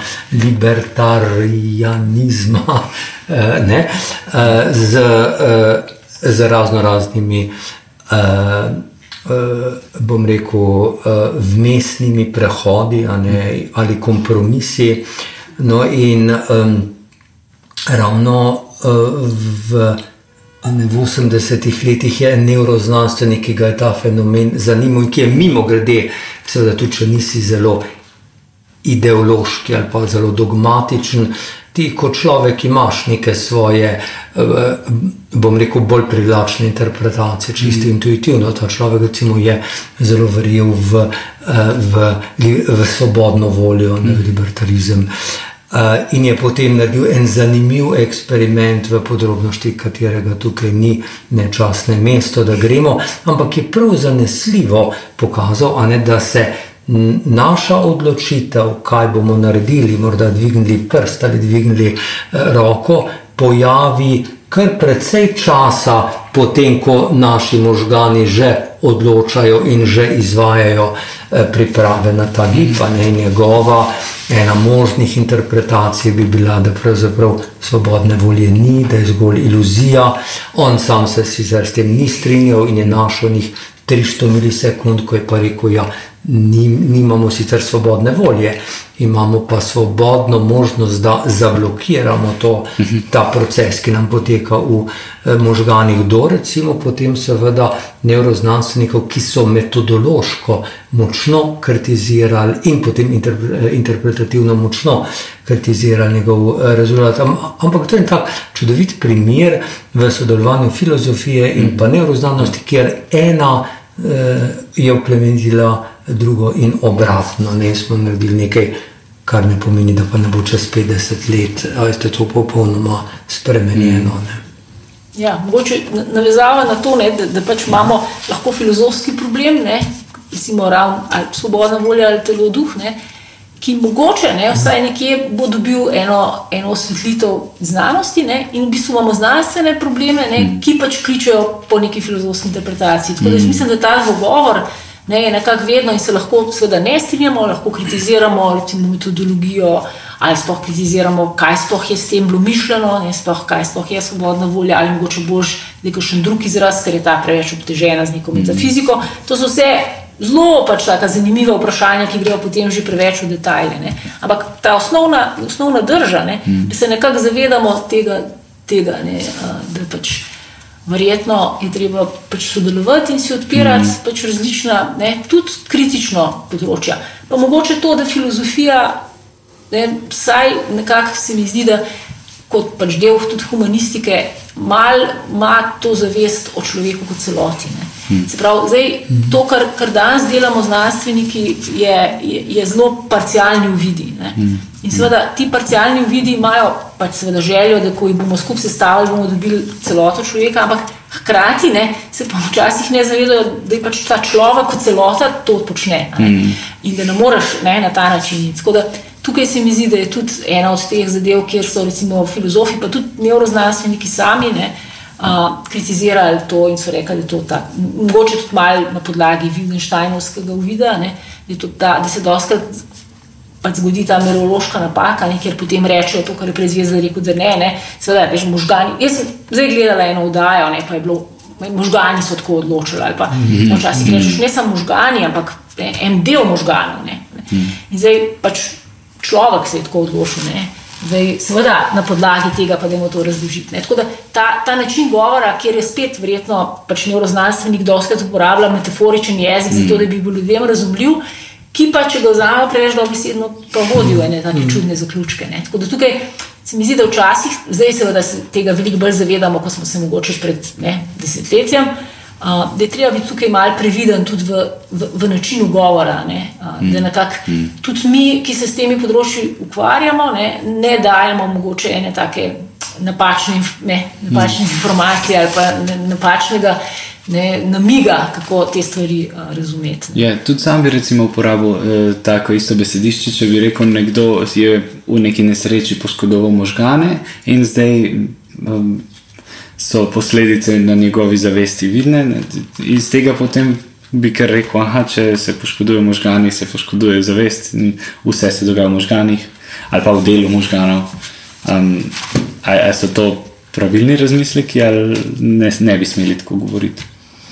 libertarianizma, uh, ne, uh, z, uh, z razno raznimi uh, Uh, bom rekel, uh, vmesnimi prehodi, a ne, ali kompromisi. No in um, ravno uh, v, ne, v osemdesetih letih je neuroznanstvenik, ki ga je ta fenomen zanimal in ki je mimo grede, seveda tudi, če nisi zelo ideološki ali pa zelo dogmatičen, ti kot človek imaš neke svoje, bom rekel, bolj privlačne interpretacije, čisto mm. intuitivno. Ta človek recimo je zelo verjel v, v, v svobodno voljo, mm. v libertarizem. In je potem naredil en zanimiv eksperiment, v podrobnosti katerega tukaj ni nečasne mesto, da gremo, ampak je prav zanesljivo pokazal, a ne, da se naša odločitev, kaj bomo naredili, morda dvignili prst ali dvignili roko, pojavi kar precej časa potem, ko naši možgani že odločajo in že izvajajo priprave na ta gibanje. In njegova ena možnih interpretacij bi bila, da pravzaprav svobodne volje ni, da je zgolj iluzija. On sam se sicer s tem ni strinjal in je našel njih tristo milisekund, ko je pa rekel, ja, nimamo sicer svobodne volje, imamo pa svobodno možnost, da zablokiramo to, ta proces, ki nam poteka v možganih. Do recimo potem seveda neuroznanstvenikov, ki so metodološko močno kritizirali in potem interpretativno močno kritizirali njegov rezultat. Ampak to je tak čudovit primer v sodelovanju filozofije in pa neuroznanosti, kjer ena je oplemenitila drugo in obratno. Ne smo naredili nekaj, kar ne pomeni, da pa ne bo čez petdeset let, a je to popolnoma spremenjeno. Ne? Ja, mogoče navezava na to, ne, da, da pač imamo lahko filozofski problem, ne, recimo ravno ali svobodna volja ali telo duh, ne, ki mogoče, ne, vsaj nekje bo dobil eno, eno osvetlitev znanosti, ne, in v bistvu imamo znanstvene probleme, ne, ki pač kličejo po neki filozofski interpretaciji. Tako da jaz mislim, da ta dogovor, ne, je nekako vedno in se lahko seveda ne strinjamo, lahko kritiziramo recimo metodologijo ali sploh kritiziramo, kaj sploh je s tem bilo mišljeno, ne, sploh, kaj sploh je svobodna volja ali mogoče boš nekakšen drug izraz, ker je ta preveč obtežena z neko metafiziko. To so vse zelo pač taka zanimiva vprašanja, ki grejo potem že preveč v detajle. Ne. Ampak ta osnovna, osnovna drža, ne, da se nekako zavedamo tega, tega ne, da pač verjetno je treba pač sodelovati in si odpirati mm. pač različna, ne, tudi kritično področja. Pa mogoče to, da filozofija, ne, vsaj nekako se mi zdi, da kot pač del tudi humanistike, mal ima to zavest o človeku kot celoti. Ne. Mm. Se pravi, zdaj, to, kar, kar danes delamo znanstveniki, je, je, je zelo parcialni uvidi. Ne. Mm. In seveda ti parcialni uvidi imajo pač seveda željo, da ko jih bomo skupaj sestavili, bomo dobili celoto človeka, ampak hkrati, ne, se pa včasih ne zavedajo, da je pač ta človek kot celota to počne. Ne. In da ne moreš, ne, na ta način. Tako da tukaj se mi zdi, da je tudi ena od teh zadev, kjer so recimo filozofi, pa tudi neuroznanstveniki sami, ne, uh, kritizirali to in so rekli, da je to tak, mogoče tudi malo na podlagi Wittgensteinovskega uvida, ne, da, je ta, da se dostakrat pač zgodi ta merološka napaka, ne, kjer potem rečejo to, kar je prej Zvezda rekel, da ne, ne, seveda, veš, možgani, jaz sem zdaj gledala eno vdajo, ne, pa je bilo, možgani so tako odločili, ali pa mm-hmm. včasih rečeš, ne samo možgani, ampak ne, en del možganov, ne, ne. Mm. In zdaj pač človek se je tako odločil, ne. Zdaj, seveda, na podlagi tega pa dajmo to razložiti. Ne. Tako da ta, ta način govora, kjer je spet verjetno pač neuroznanstvenik dostakrat uporablja metaforičen jezik, mm. zato da bi bil ljudem razumljiv, ki pa, če ga vzame preveč dobesedno, pa vodi v ene take mm. čudne zaključke. Ne. Tako da tukaj se mi zdi, da včasih, zdaj seveda se tega veliko bolj zavedamo, ko smo se mogoče pred ne, desetletjem, uh, da je treba biti tukaj malo previden tudi v, v, v načinu govora, ne, uh, mm. da nekak, mm. tudi mi, ki se s temi področji ukvarjamo, ne, ne dajemo mogoče ene take napačne, ne, napačne mm. informacije ali pa ne, napačnega ne, namiga, kako te stvari uh, razumeti. Ja, tudi sam bi recimo uporabil eh, tako isto besedišče, če bi rekel, nekdo je v neki nesreči poškodoval možgane in zdaj um, so posledice na njegovi zavesti vidne. Iz tega potem bi kar rekel, aha, če se poškodujejo možgani, se poškoduje zavest in vse se dogaja v možganih ali pa v delu možganov. Um, a, a so to pravilni razmisleki ali ne, ne bi smeli tako govoriti?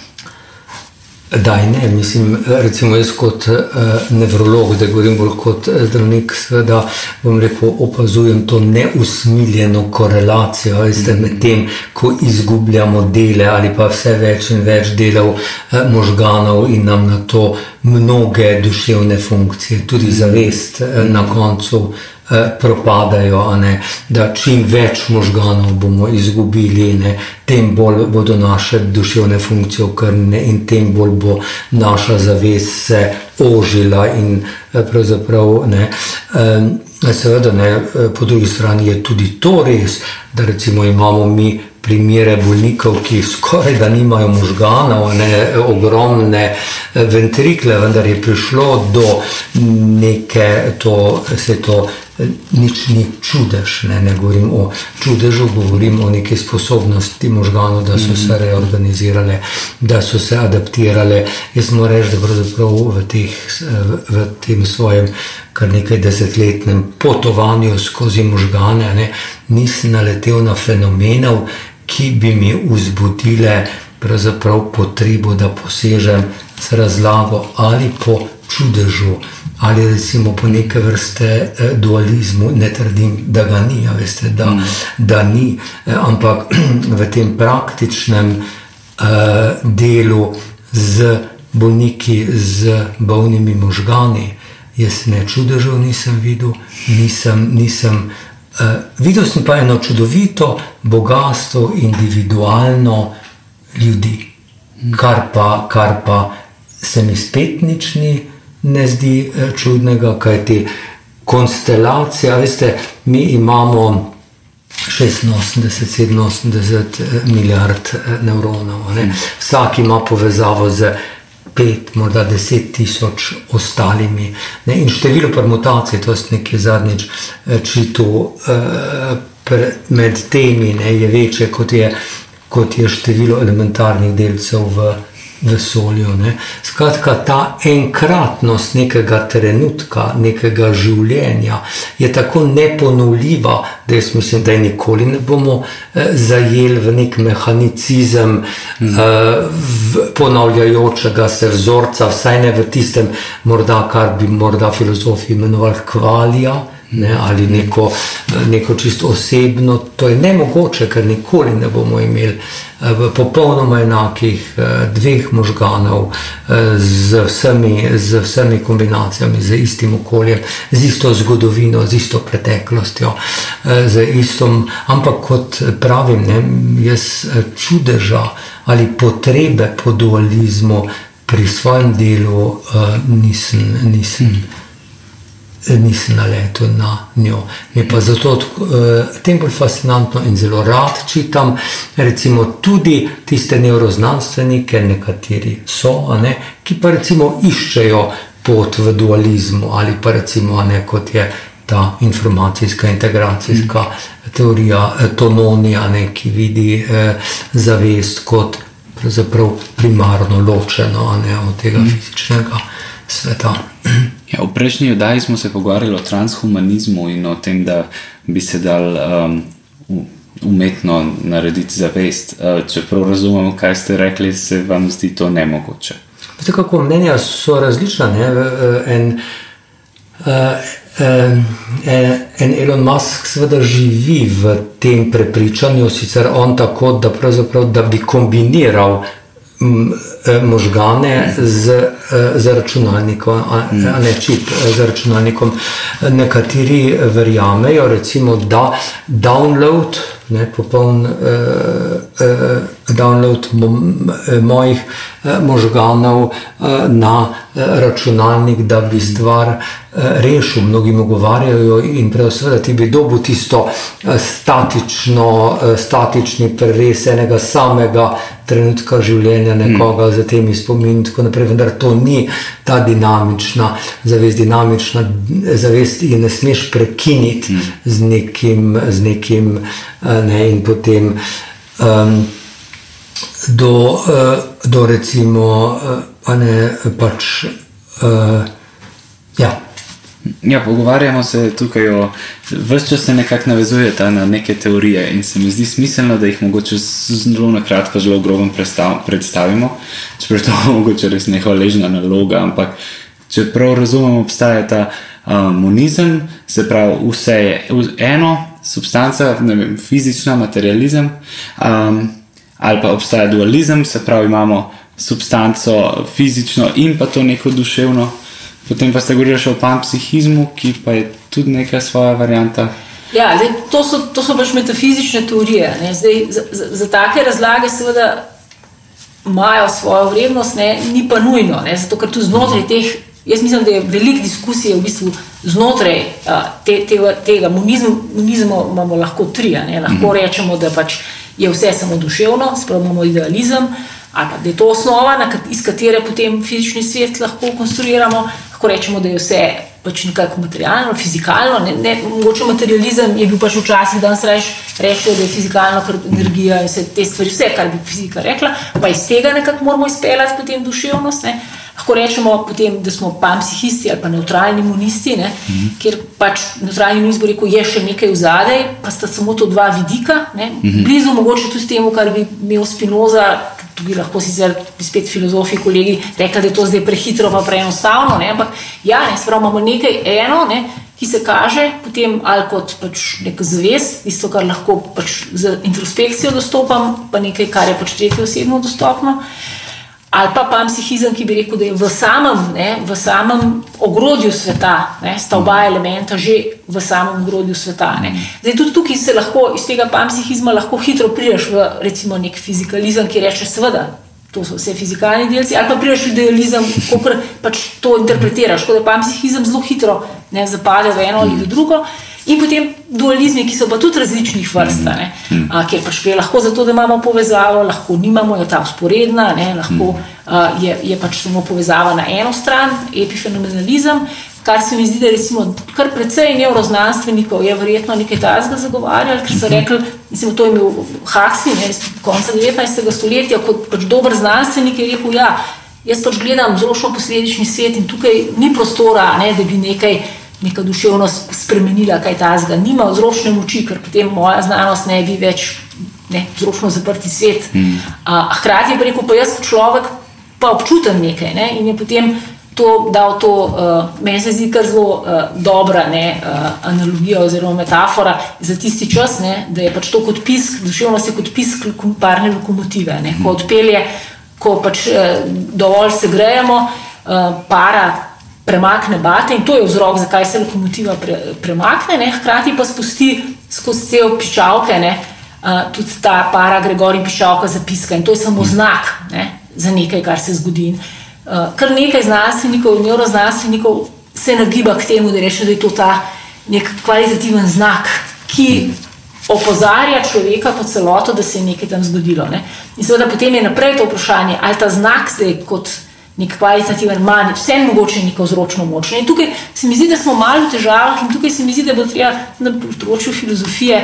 Daj ne, mislim, recimo jaz kot uh, nevrolog, da govorim bolj kot zdravnik, seveda bom rekel, opazujem to neusmiljeno korelacijo, veste, med tem, ko izgubljamo dele ali pa vse več in več delov uh, možganov in nam na to mnoge duševne funkcije, tudi zavest uh, na koncu propadajo, a ne, da čim več možganov bomo izgubili, ne, tem bolj bodo naše duševne funkcije okrnjene in tem bolj bo naša zavest se ožila in pravzaprav ne. Seveda ne, po drugi strani je tudi to res, da recimo imamo mi primere bolnikov, ki skoraj da nimajo možganov, ne, ogromne ventrikle, vendar je prišlo do neke, to, se to nič ni čudež, ne, ne govorim o čudežu, govorim o neki sposobnosti možganov, da so se reorganizirale, da so se adaptirale. Jaz moram reči, da pravzaprav v, teh, v tem svojem kar nekaj desetletnem potovanju skozi možgane, ne, nisem naletel na fenomenov, ki bi mi vzbudile pravzaprav potrebo, da posežem z razlago ali po čudežu, ali recimo po neke vrste dualizmu, ne trdim, da ga ni, ja, veste, da, mm. da ni, ampak v tem praktičnem uh, delu z bolniki z bolnimi možgani, jaz ne čudežev nisem videl, nisem, nisem uh, videl sem pa eno čudovito bogatstvo individualno ljudi, mm. kar pa, kar pa se mi spet nič ni ne zdi čudnega, kajti konstelacija, veste, mi imamo šestinosemdeset, sedeminosemdeset milijard nevronov, ne? Vsak ima povezavo z pet, morda deset tisoč ostalimi, ne? In število permutacij, to je nekaj zadnjič čital, med temi, ne, je večje, kot je, kot je število elementarnih delcev v vesolju, ne. Skratka, ta enkratnost nekega trenutka, nekega življenja je tako neponovljiva, da jaz mislim, da je nikoli ne bomo eh, zajeli v nek mehanicizem mm. eh, v, ponavljajočega se vzorca, vsaj ne v tistem, morda, kar bi morda filozofi imenovali kvalija, ne, ali neko, neko čisto osebno. To je nemogoče, ker nikoli ne bomo imeli popolnoma enakih dveh možganov z vsemi, z vsemi kombinacijami, z istim okoljem, z isto zgodovino, z isto preteklostjo, z istom, ampak kot pravim, ne, jaz čudeža ali potrebe po dualizmu pri svojem delu nisem, nisem nisem naletel na njo. Mi pa zato uh, tem bolj fascinantno in zelo rad čitam, recimo tudi tiste neuroznanstvenike, nekateri so, a ne, ki pa recimo iščejo pot v dualizmu ali pa recimo, a ne, kot je ta informacijska, integracijska teorija Tononija, ne, ki vidi eh, zavest kot pravzaprav primarno ločeno, ne, od tega mm. fizičnega sveta. Ja, v prejšnji oddaji smo se pogovarjali o transhumanizmu in o tem, da bi se dal um, umetno narediti zavest. Uh, če prav razumemo, kaj ste rekli, se vam zdi to nemogoče. Veste, kako mnenja so različna, ne? En, en, en Elon Musk seveda živi v tem prepričanju, sicer on tako, da pravzaprav, da bi kombiniral možgane z, z računalnikom, a, a ne čip z računalnikom. Nekateri verjamejo, recimo, da download, ne, popoln uh, uh, download mo, mojih uh, možganov uh, na uh, računalnik, da bi stvar uh, rešil. Mnogi mu govarjajo in predvsem, da ti bi dobil tisto uh, statično, uh, statični prerez enega samega trenutka življenja nekoga mm. za temi spomini in tako naprej, vendar to ni ta dinamična zavest, dinamična zavest in ne smeš prekiniti mm. z nekim, z nekim ne, in potem um, do, uh, do recimo uh, ne, pač uh, ja. Ja, pogovarjamo se tukaj o, ves čas se nekako navezujeta na neke teorije in se mi zdi smiselno, da jih mogoče zelo nakratko, zelo grobom predstavimo, čeprav to mogoče res nehvaležna naloga, ampak čeprav razumemo, obstaja ta um, monizem, se pravi vse je eno, substanca, ne vem, fizična, materializem, um, ali pa obstaja dualizem, se pravi imamo substanco fizično in pa to neko duševno. Potem pa ste govorili še o panpsihizmu, ki pa je tudi neka svoja varianta. Ja, zdaj, to, so, to so pač metafizične teorije. Ne? Zdaj, za, za, za take razlage seveda imajo svojo vrednost, ne? Ni pa nujno, ne? Zato ker tu znotraj teh, jaz mislim, da je veliko diskusije v bistvu znotraj te, te, tega monizmu, monizmu imamo lahko tri, ne? Lahko rečemo, da pač je vse samo duševno, spravo imamo idealizem, ali pa da je to osnova, iz katere potem fizični svet lahko konstruiramo, lahko rečemo, da je vse pač nekako materialno, fizikalno, ne, ne, mogoče materializem je bil pač včasih danes rešil, da je fizikalno, ker energija in vse te stvari, vse, kar bi fizika rekla, pa iz tega nekako moramo izpeljati potem duševnost, ne. Lahko rečemo potem, da smo panpsihisti ali pa neutralni monisti, ne, mm-hmm. kjer pač neutralni monist bo rekel, je še nekaj vzadej, pa sta samo to dva vidika, ne, mm-hmm. blizu mogoče tudi temu, kar bi imel Spinoza, bi lahko sicer spet filozofi, kolegi rekla, da je to zdaj prehitro pa preenostavno, ne, ampak ja, ne, spravo imamo nekaj eno, ne, ki se kaže potem ali kot pač nek zavest, isto, kar lahko pač z introspekcijo dostopam, pa nekaj, kar je pač tretje osebno dostopno, ali pa panpsihizem, ki bi rekel, da je v samem, ne, v samem ogrodju sveta, ne, sta oba elementa že v samem ogrodju sveta. Ne. Zdaj tudi tukaj se lahko iz tega panpsihizma lahko hitro prideš v recimo nek fizikalizem, ki reče seveda, to so vse fizikalni delci, ali pa prideš v idealizem, kakor pač to interpretiraš, tako da panpsihizem zelo hitro ne, zapade v eno ali v drugo. In potem dualizmi, ki so pa tudi različnih vrst, ne, a, kjer pač je lahko zato, da imamo povezavo, lahko nimamo, je ta usporedna, ne, lahko a, je, je pač samo povezava na eno stran, epifenomenalizem, kar se mi zdi, da recimo kar precej nevroznanstvenikov je verjetno nekaj takega zagovarjali, ker so rekli, mislim, to je imel Huxley, ne, konca devetnajstega stoletja, kot pač dober znanstvenik je rekel, ja, jaz pač gledam vzročno-posledični svet in tukaj ni prostora, ne, da bi nekaj neka duševnost spremenila, kaj tazga. Nima vzročne moči, ker potem moja znanost ne bi več ne, vzročno zaprti svet. Mm. A hkrati je pa rekel, pa jaz človek pa občutam nekaj, ne, in je potem to dal to, uh, meni se zdi kar zelo uh, dobra ne, uh, analogija oziroma metafora za tisti čas, ne, da je pač to kot pisk, duševnost je kot pisk parne lokomotive, ne, ko odpelje, ko pač uh, dovolj se grejemo, uh, para premakne bate in to je vzrok, zakaj se lokomotiva pre, premakne, ne? Hkrati pa spusti skozi cel piščalke, ne? Uh, tudi ta para Gregor in piščalka zapiska in to je samo znak, ne? Za nekaj, kar se zgodi. Uh, kar nekaj znanstvenikov, nevroznanstvenikov se nagiba k temu, da reče, da je to ta nek kvalitativen znak, ki opozarja človeka kot celoto, da se je nekaj tam zgodilo. Ne? In seveda potem je naprej to vprašanje, ali ta znak se kot nek kvalitativen manj, vse mogoče neko vzročno močno. In tukaj se mi zdi, da smo malo v težavah in tukaj se mi zdi, da bo treba na področju filozofije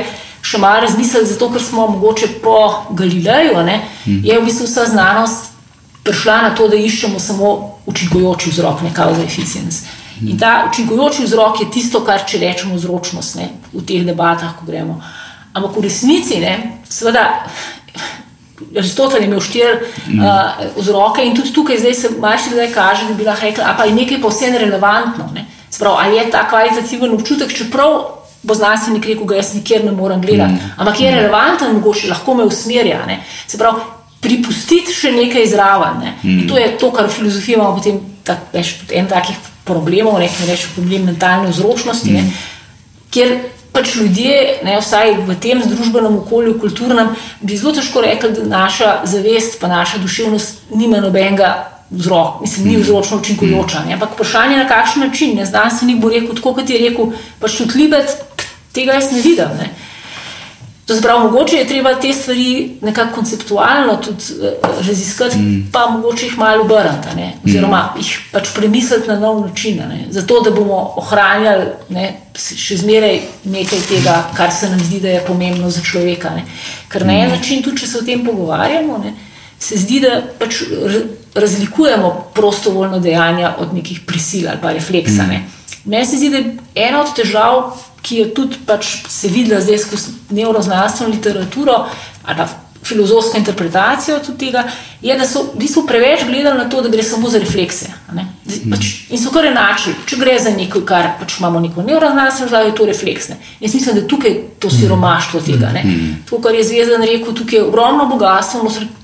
še malo razmislili, zato ker smo mogoče po Galileju, ne, mm. je v bistvu vsa znanost prišla na to, da iščemo samo učinkujoči vzrok, ne causa efficiens. Mm. In ta učinkujoči vzrok je tisto, kar če rečemo vzročnost, ne, v teh debatah, ko gremo. Ampak v resnici, ne, seveda, Aristotel je imel štiri mm. uh, vzroke in tudi tukaj zdaj se marsikdaj kaže, da bi lahko rekla, a pa je nekaj povsem relevantno, ne. Sprav, ali je ta kvalitativen občutek, čeprav bo znanstvenik rekel, ga jaz nikjer ne moram gledati, mm. ampak je relevanten, mogoče lahko me usmerja, ne. Se pravi, pripustiti še nekaj zraven, ne. Mm. In to je to, kar v filozofiji imamo potem tak, veš, en takih problemov, nekaj reči problem mentalne vzročnosti, mm. ne, kjer pač ljudje, ne, vsaj v tem družbenem okolju, kulturnem, bi zelo težko rekli, da naša zavest pa naša duševnost nima nobenega vzrok, mislim, ni vzročno učinkujoča, ne, ampak vprašanje na kakšen način, ne, znanstvenik bo rekel, tako kot je rekel, pač tudi libec, tega jaz ne vidim, ne. To se pravi, mogoče je treba te stvari nekako konceptualno tudi uh, raziskati, mm. pa mogoče jih malo obrniti, ne, oziroma mm. jih pač premisliti na nov način, ne, zato da bomo ohranjali, ne, še zmeraj nekaj tega, kar se nam zdi, da je pomembno za človeka, ne. Ker na en način, tudi če se o tem pogovarjamo, ne, se zdi, da pač razlikujemo prostovoljno dejanja od nekih prisil ali pa refleksa, ne. Meni se zdi, da je ena od težav, ki je tudi pač se videla zdaj skozi neuroznanstveno literaturo ali filozofsko interpretacijo tudi tega, je, da so v bistvu preveč gledali na to, da gre samo za reflekse. Ne? Pač, in so kar enačili, če gre za nekaj, kar pač imamo neko neuroznanstveno razlago, je to refleksne. Jaz mislim, da tukaj to siromaštvo tega. Ne? To, kar je Zvezdan rekel, tukaj je ogromno bogatstvo,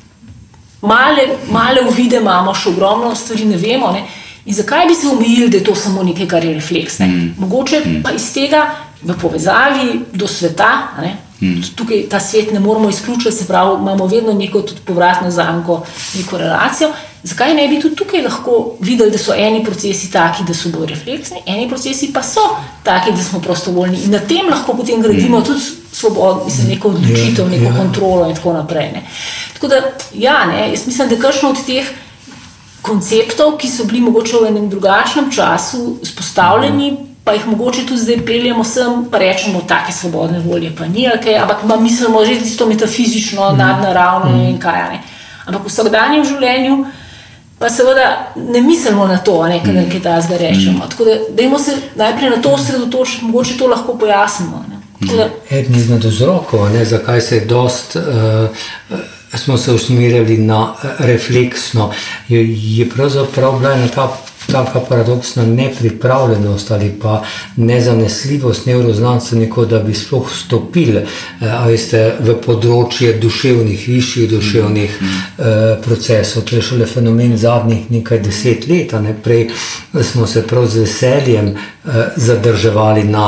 male, male uvide imamo, še ogromno stvari ne vemo, ne? In zakaj bi se omejili, da je to samo nekaj, kar je refleks? Mm. Mogoče mm. pa iz tega v povezavi do sveta, ne? Mm. Tukaj ta svet ne moramo izključiti, se pravi, imamo vedno neko tudi povratno zanko, neko relacijo. Zakaj ne bi tudi tukaj lahko videli, da so eni procesi taki, da so bolj refleksni, eni procesi pa so taki, da smo prostovoljni. In na tem lahko potem gradimo mm. tudi svobodno, mislim, neko odločitev, neko yeah. kontrolo in tako naprej. Ne? Tako da, ja, ne, jaz mislim, da kakšno od teh konceptov, ki so bili mogoče v enem drugačnem času spostavljeni, pa jih mogoče tudi zdaj peljemo sem, pa rečemo, take svobodne volje pa ni, okay, ampak mislimo že tisto metafizično, mm. nadnaravno in kaj, ne. Ampak v vsakdanjem življenju pa seveda ne mislimo na to, ne, kaj nekaj tazga rečemo. Tako da dajmo se najprej na to osredotočiti, mogoče to lahko pojasnimo. Ne. Da... Eden izmed vzrokov, ne, zakaj se je dost... Uh, smo se usmerjali na refleksno, je, je pravzaprav bila ena ta taka paradoksna nepripravljenost ali pa nezanesljivost neuroznanstvenikov, da bi sploh vstopili a veste, v področje duševnih, višjih duševnih mm. eh, procesov. To je šele fenomen zadnjih nekaj deset let, a ne prej smo se prav z veseljem eh, zadrževali na,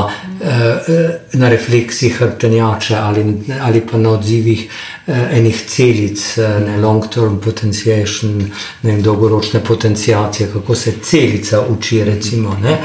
eh, na refleksih hrbtenjače ali, ali pa na odzivih eh, enih celic, eh, ne, long-term potentiation, ne, dolgoročne potenciacije, kako se celica uči, recimo, ne.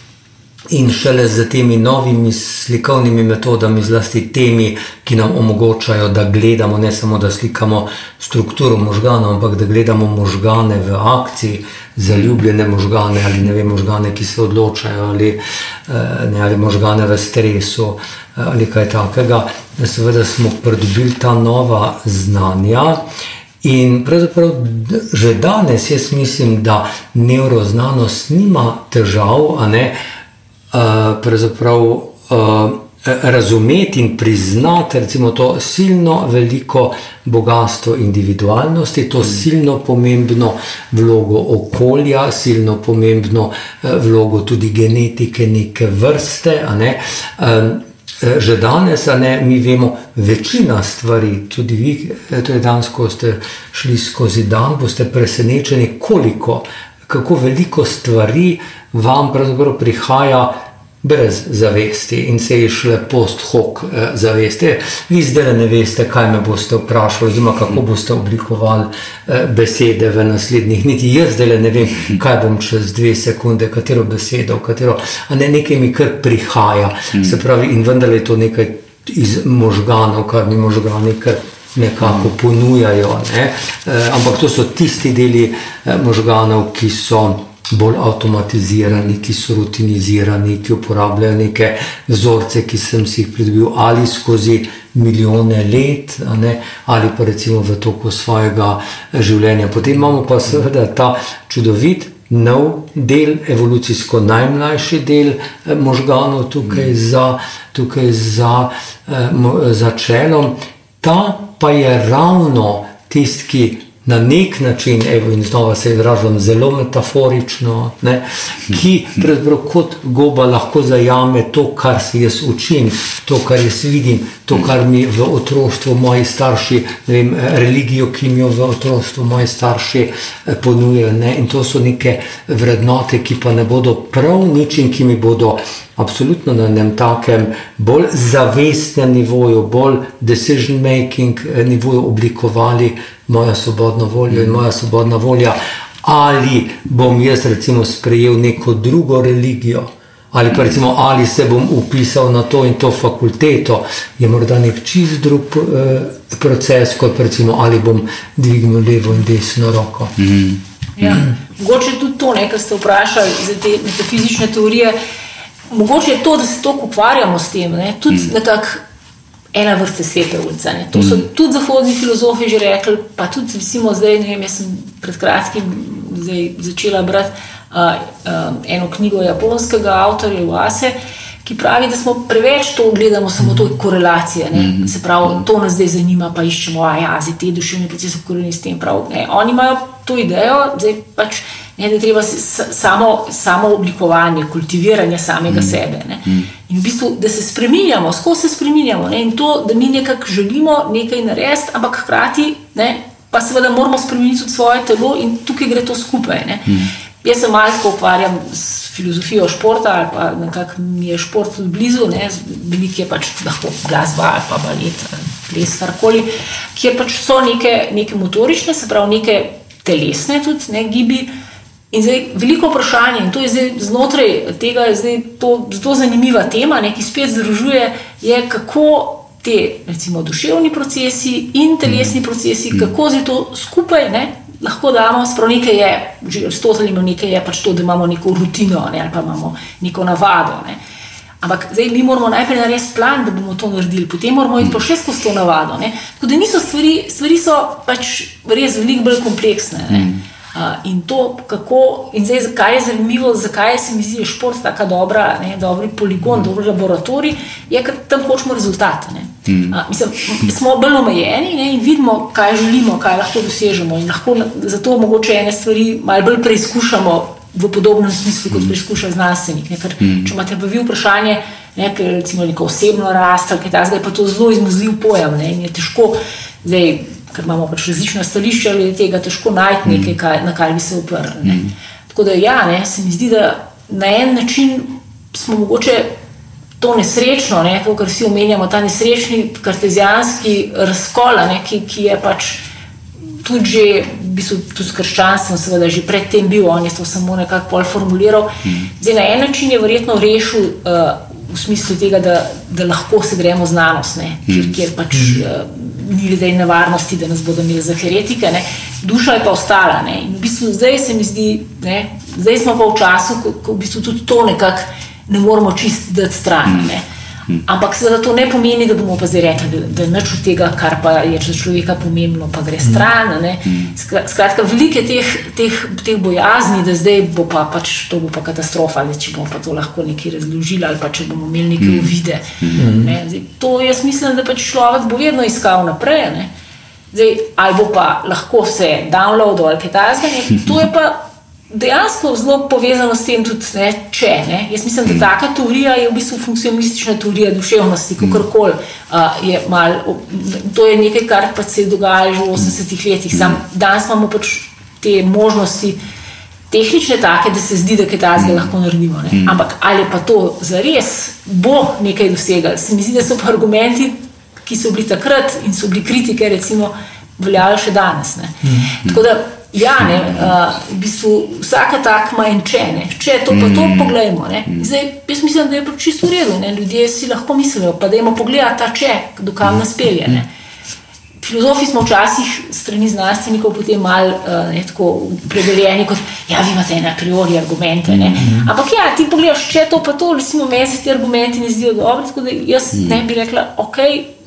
In šele z temi novimi slikovnimi metodami, zlasti temi, ki nam omogočajo, da gledamo, ne samo da slikamo strukturo možganov, ampak da gledamo možgane v akciji, zaljubljene možgane ali ne vem, možgane, ki se odločajo ali, ne, ali možgane v stresu ali kaj takega. Seveda smo pridobili ta nova znanja. In pravzaprav že danes jaz mislim, da neuroznanost nima težav, a ne, uh, pravzaprav uh, razumeti in priznati recimo to silno veliko bogatstvo individualnosti, to silno pomembno vlogo okolja, silno pomembno uh, vlogo tudi genetike neke vrste, a ne, um, Že danes, a ne, mi vemo večina stvari, tudi vi, to je danes, ko ste šli skozi dan, boste presenečeni, koliko, kako veliko stvari vam pravzaprav prihaja brez zavesti in se je šle post hoc eh, zavesti. Vi zdaj ne veste, kaj me boste vprašali, oziroma kako boste oblikovali eh, besede v naslednjih. Niti jaz zdaj ne vem, kaj bom čez dve sekunde, katero besedo, katero, a ne, nekaj mi kar prihaja. Se pravi, in vendar je to nekaj iz možganov, kar mi možgani kar nekako ponujajo. Ne? Eh, ampak to so tisti deli eh, možganov, ki so bolj avtomatizirani, ki so rutinizirani, ki uporabljajo neke vzorce, ki sem si jih pridobil ali skozi milijone let, a ne, ali pa recimo v toku svojega življenja. Potem imamo pa seveda ta čudovit nov del, evolucijsko najmlajši del možganov tukaj za, tukaj za, za čelom. Ta pa je ravno tisti, ki na nek način, evo in znova se izražam zelo metaforično, ne, ki pravzaprav kot goba lahko zajame to, kar se jaz učim, to, kar jaz vidim, to, kar mi v otroštvu moji starši, ne vem, religijo, ki mi jo v otroštvu moji starši ponujajo, ne, in to so neke vrednote, ki pa ne bodo prav ničim, ki mi bodo absolutno na enem takem bolj zavestnem nivoju, bolj decision making nivoju oblikovali moja svobodna volja in moja svobodna volja, ali bom jaz recimo sprejel neko drugo religijo, ali pa recimo ali se bom upisal na to in to fakulteto, je morda nek čist drug eh, proces, kot recimo ali bom dvignil levo in desno roko. Mm. Ja, mogoče tudi to, ne, kar ste vprašali za te metafizične teorije, mogoče je to, da se toliko ukvarjamo s tem, ne, tudi mm. nekako ena vrsta slepe ulice. Ne. To so mm. tudi zahodni filozofi že rekli, pa tudi recimo zdaj, ne vem, jaz sem pred kratkim zdaj začela brati uh, uh, eno knjigo japonskega avtorja Iwase, ki pravi, da smo preveč to gledamo samo to korelacije, ne. Mm. Se pravi, to nas zdaj zanima, pa iščemo, a ja, zdaj te duševne procese koreni s tem prav. Ne. Oni imajo to idejo, zdaj pač ne, da je treba samo, samo oblikovanje, kultiviranje samega mm. sebe. Ne. Mm. In v bistvu, da se spreminjamo, skozi se spreminjamo. Ne. In to, da mi nekako želimo nekaj narediti, ampak hkrati, ne, pa seveda moramo spremeniti tudi svoje telo in tukaj gre to skupaj. Ne. Mm. Jaz se malo tako ukvarjam s filozofijo športa, ali pa nekako mi je šport tudi blizu, ne, veliko je pač lahko glasba ali pa balet, ples, karkoli, kjer pač so neke, neke motorične, se pravi neke telesne tudi, ne, gibi. In zdaj veliko vprašanje, in to je zdaj znotraj tega, je zdaj to zelo zanimiva tema, ne, ki spet združuje, je kako te, recimo, duševni procesi in telesni procesi, kako zdaj to skupaj, ne, lahko damo, sprav nekaj je, že Aristotelima nekaj je pač to, da imamo neko rutino, ne, ali pa imamo neko navado, ne. Ampak zdaj mi moramo najprej narediti plan, da bomo to naredili, potem moramo iti pa še skozi to navado, ne. Tako da niso stvari, stvari so pač res veliko bolj kompleksne, ne. Uh, in to, kako, in zdaj, zakaj je zanimivo, zakaj se mi zdi šport taka dobra, ne, dobri poligon, mm. dobri laboratorij, je, ker tam hočemo rezultate. Ne. Mm. Uh, mislim, smo bolj omejeni, ne, in vidimo, kaj želimo, kaj lahko dosežemo in lahko zato mogoče ene stvari malo bolj preizkušamo v podobnem smislu, kot preizkuša znanstvenik. Ne, ker, mm. če imate pa vi vprašanje, ne, ker recimo neko osebno rast, ali kaj takega, je pa to zelo izmuzljiv pojem, ne, in je težko zdaj, ker imamo pač različna stališča ali tega, težko najti nekaj, kaj, na kar bi se oprli. Mm. Tako da ja, ne, se mi zdi, da na en način smo mogoče to nesrečno, ne, to, kar vsi omenjamo, ta nesrečni kartezijanski razkol, ne, ki, ki je pač tudi že, v bistvu tudi s krščanstvom seveda že predtem bil, on je to samo nekako pol formuliral. Mm. Zdaj na en način je verjetno rešil uh, v smislu tega, da, da lahko se gremo znanost, ne, kjer, kjer pač uh, ni zdaj nevarnosti, da nas bodo imeli za heretike, ne. Duša je pa ostala, ne. In v bistvu zdaj se mi zdi, ne, zdaj smo pa v času, ko, ko v bistvu tudi to nekako ne moramo čist dati stran, ne. Ampak seveda to ne pomeni, da bomo pa zdaj rekli, da, da nič od tega, kar pa je za človeka pomembno, pa gre stran, ne. Skratka, velike teh, teh, teh bojazni, da zdaj bo pa pač, to bo pa katastrofa, ali če bomo pa to lahko nekaj razložili, ali pa če bomo imeli nekaj uvide. Ne. Zdaj, to jaz mislim, da pač človek bo vedno iskal naprej, ne. Zdaj, ali bo pa lahko se downloadal ali kaj takega, ne. To je pa dejansko zelo povezano s tem tudi, ne, če, ne. Jaz mislim, da taka teorija je v bistvu funkcionistična teorija duševnosti, kakorkoli uh, je malo, to je nekaj, kar pač se je dogajalo že v osemdesetih letih. Sam danes imamo pač te možnosti tehnične take, da se zdi, da kaj takega lahko naredimo, ne. Ampak ali pa to zares bo nekaj dosegalo, se mi zdi, da so pa argumenti, ki so bili takrat in so bili kritike, recimo, veljajo še danes, ne. Tako da ja, ne, uh, v bistvu vsaka tak ima en če, ne, če to pa to poglejmo, ne. Zdaj, jaz mislim, da je pa čisto v redu, ne, ljudje si lahko mislijo, pa dajmo pogledati ta če, do kam nas pelje, ne. Filozofi smo včasih strani znanstvenikov potem malo uh, ne, tako predeljeni kot, ja, vi imate ene a priori argumente, ne. Ampak ja, ti pogledaš, če to pa to, recimo, meni se ti argumenti ne zdijo dobri, tako da jaz ne bi rekla, ok,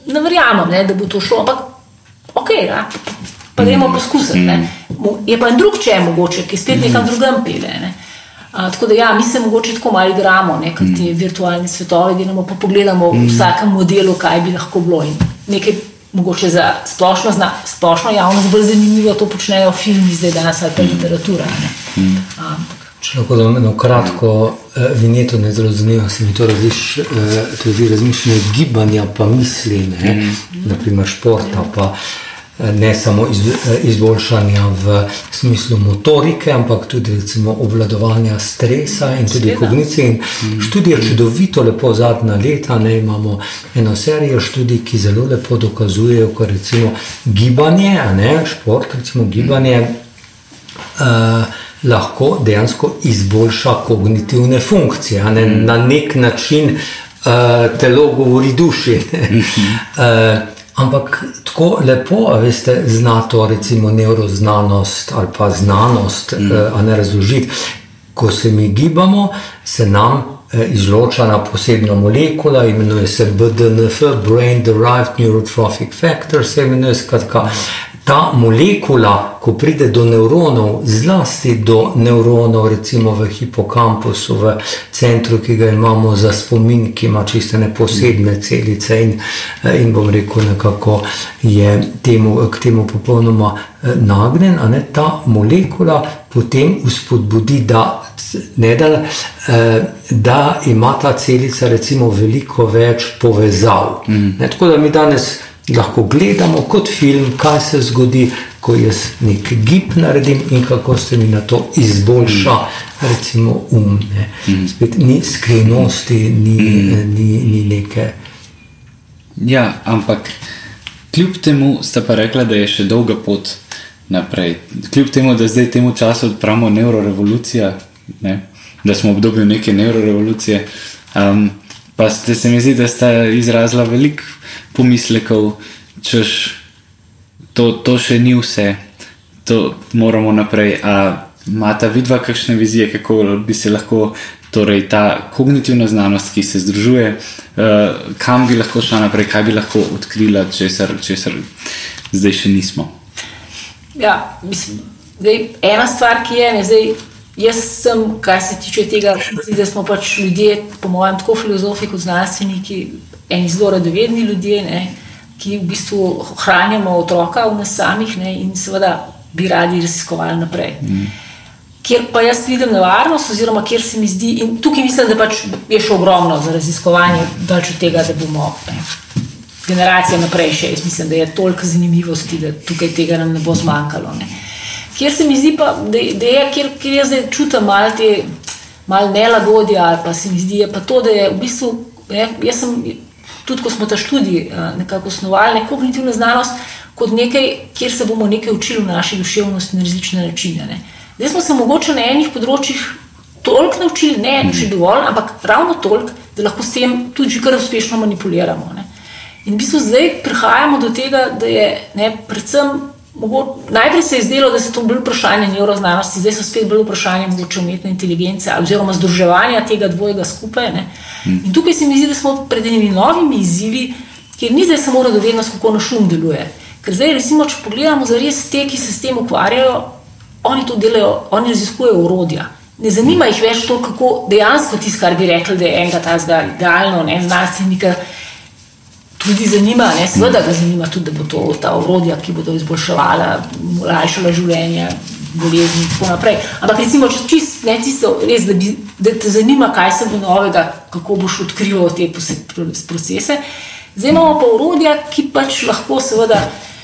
ne verjamem, ne, da bo to šlo, ampak ok, ne, pa gremo poskusiti. Ne. Je pa en drug če mogoče, ki spet nekam drugam pele. Ne. A, tako da ja, mi se mogoče tako malo igramo, ne, kot ti virtualni svetovi, delamo pa pogledamo v vsakem modelu, kaj bi lahko bilo in nekaj mogoče za splošno, zna, splošno javnost bolj zanimivo to počnejo filmi zdaj danes ali pa literatura. Ne. A, Če lahko da eno kratko eh, vinjeto ne zelo zanima, se mi to razliš, eh, tudi razmišljanje gibanja pa misli, ne, mm. naprimer športa, pa eh, ne samo iz, eh, izboljšanja v smislu motorike, ampak tudi recimo obvladovanja stresa in tudi Sveda. Kognicije. In mm. študije čudovito lepo zadnja leta, ne, imamo eno serijo študij, ki zelo lepo dokazujejo, ko recimo gibanje, ne, šport, recimo gibanje, eh, lahko dejansko izboljša kognitivne funkcije. Ne? Na nek način uh, telo govori duši. uh, ampak tako lepo, veste, zna to recimo neuroznanost ali pa znanost uh, a ne razložiti. Ko se mi gibamo, se nam uh, izloča posebna molekula, imenuje se B D N F, Brain Derived Neurotrophic Factor, se imenuje skratka. Ta molekula, ko pride do nevronov, zlasti do nevronov, recimo v hipokampusu, v centru, ki ga imamo za spomin, ki ima čiste posebne celice in, in bom rekel, nekako je temu, k temu popolnoma nagnjen, a ne, ta molekula potem uspodbudi, da, ne, da, da ima ta celica recimo veliko več povezav. Mm. Ne, tako da mi danes lahko gledamo kot film, kaj se zgodi, ko jaz nek gib naredim in kako se mi na to izboljša mm. recimo um. Ne. Mm. Spet ni skrivnosti, ni, mm. ni, ni neke. Ja, ampak kljub temu sta pa rekla, da je še dolga pot naprej. Kljub temu, da zdaj temu času odpravimo neurorevolucija, ne, da smo v obdobju neke neurorevolucije, um, pa ste, se mi zdi, da sta izrazila veliko pomislekov, češ to, to še ni vse, to moramo naprej. A imata vidva kakšne vizije, kako bi se lahko torej ta kognitivna znanost, ki se združuje, uh, kam bi lahko šla naprej, kaj bi lahko odkrila, česar, česar zdaj še nismo? Ja, mislim, zdaj, ena stvar, ki je, ne, zdaj, jaz sem, kar se tiče tega, da smo pač ljudje, po mojem, tako filozofi kot znanstveniki, eni zelo radovedni ljudje, ne, ki v bistvu hranjamo otroka v nas samih, ne, in seveda bi radi raziskovali naprej. Mm. Kjer pa jaz vidim nevarnost, oziroma kjer se mi zdi, in tukaj mislim, da pač je še ogromno za raziskovanje, dalč od tega, da bomo ne, generacija naprej še, jaz mislim, da je toliko zanimivosti, da tukaj tega nam ne bo zmanjkalo. Ne. Kjer se mi zdi pa, da, da je, kjer, kjer jaz zdaj čutam malo te, malo nelagodja, ali pa se mi zdi, je pa to, da je v bistvu, ne, jaz sem, tudi ko smo ta študij nekako osnovali, ne, kognitivna znanost, kot nekaj, kjer se bomo nekaj učili v naši duševnosti na različne načine. Ne. Zdaj smo se mogoče na enih področjih toliko naučili, ne še dovolj, ampak ravno toliko, da lahko s tem tudi že kar uspešno manipuliramo. Ne. In v bistvu zdaj prihajamo do tega, da je ne, predvsem mogoče, najprej se je zdelo, da se to bolj vprašanje neuroznanosti, zdaj so spet bolj vprašanje mogoče umetne inteligence oziroma združevanja tega dvojega skupaj. Ne. In tukaj se mi zdi, da smo pred enimi novimi izzivi, kjer ni zdaj samo radovednost, kako naš um deluje. Ker zdaj, recimo, če pogledamo za res te, ki se s tem ukvarjajo, oni to delajo, oni raziskujejo orodja. Ne zanima jih več to, kako dejansko tisto, kar bi rekli, da je enega tazga idealno, ne, znanstvenika tudi zanima, ne, seveda ga zanima tudi, da bo to ta orodja, ki bodo izboljševala, lajšala življenje, bolezni in tako naprej. Ampak recimo, če čist, ne, tisto, res, da, bi, da te zanima, kaj se bo novega, kako boš odkrival te procese. Zdaj imamo pa orodja, ki pač lahko seveda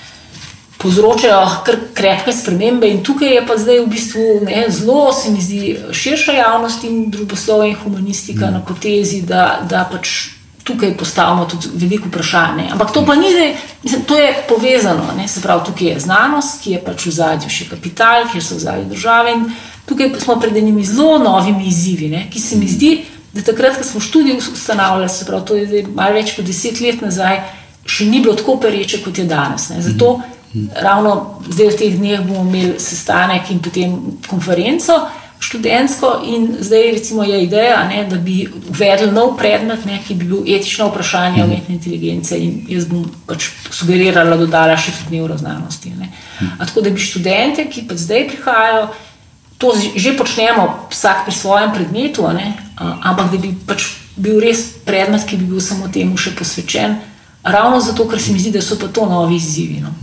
povzročajo kar krepke spremembe in tukaj je pa zdaj v bistvu ne, zelo, se mi zdi, širša javnost in družboslovje in humanistika mm. na potezi, da, da pač tukaj postavimo tudi veliko vprašanje. Ampak to pa ni zdaj, mislim, to je povezano, ne? Se pravi, tukaj je znanost, ki je pač v zadju še kapital, kjer so v zadju države in tukaj smo pred enimi zelo novimi izzivi, ne? Ki se mi zdi, da takrat, ko smo študij ustanavljali, se pravi, to je zdaj malo več kot deset let nazaj, še ni bilo tako pereče, kot je danes. Ne? Zato mm. ravno zdaj v teh dneh bomo imeli sestanek in potem konferenco, študentsko in zdaj recimo je ideja, ne, da bi uvedli nov predmet, ne, ki bi bil etično vprašanje umetne inteligence in jaz bom pač sugerirala, dodala še tudi neuroznanosti. Ne. A tako da bi študente, ki pa zdaj prihajajo, to že počnemo vsak pri svojem predmetu, ne, ampak da bi pač bil res predmet, ki bi bil samo temu še posvečen, ravno zato, ker se mi zdi, da so pa to novi izzivi. No.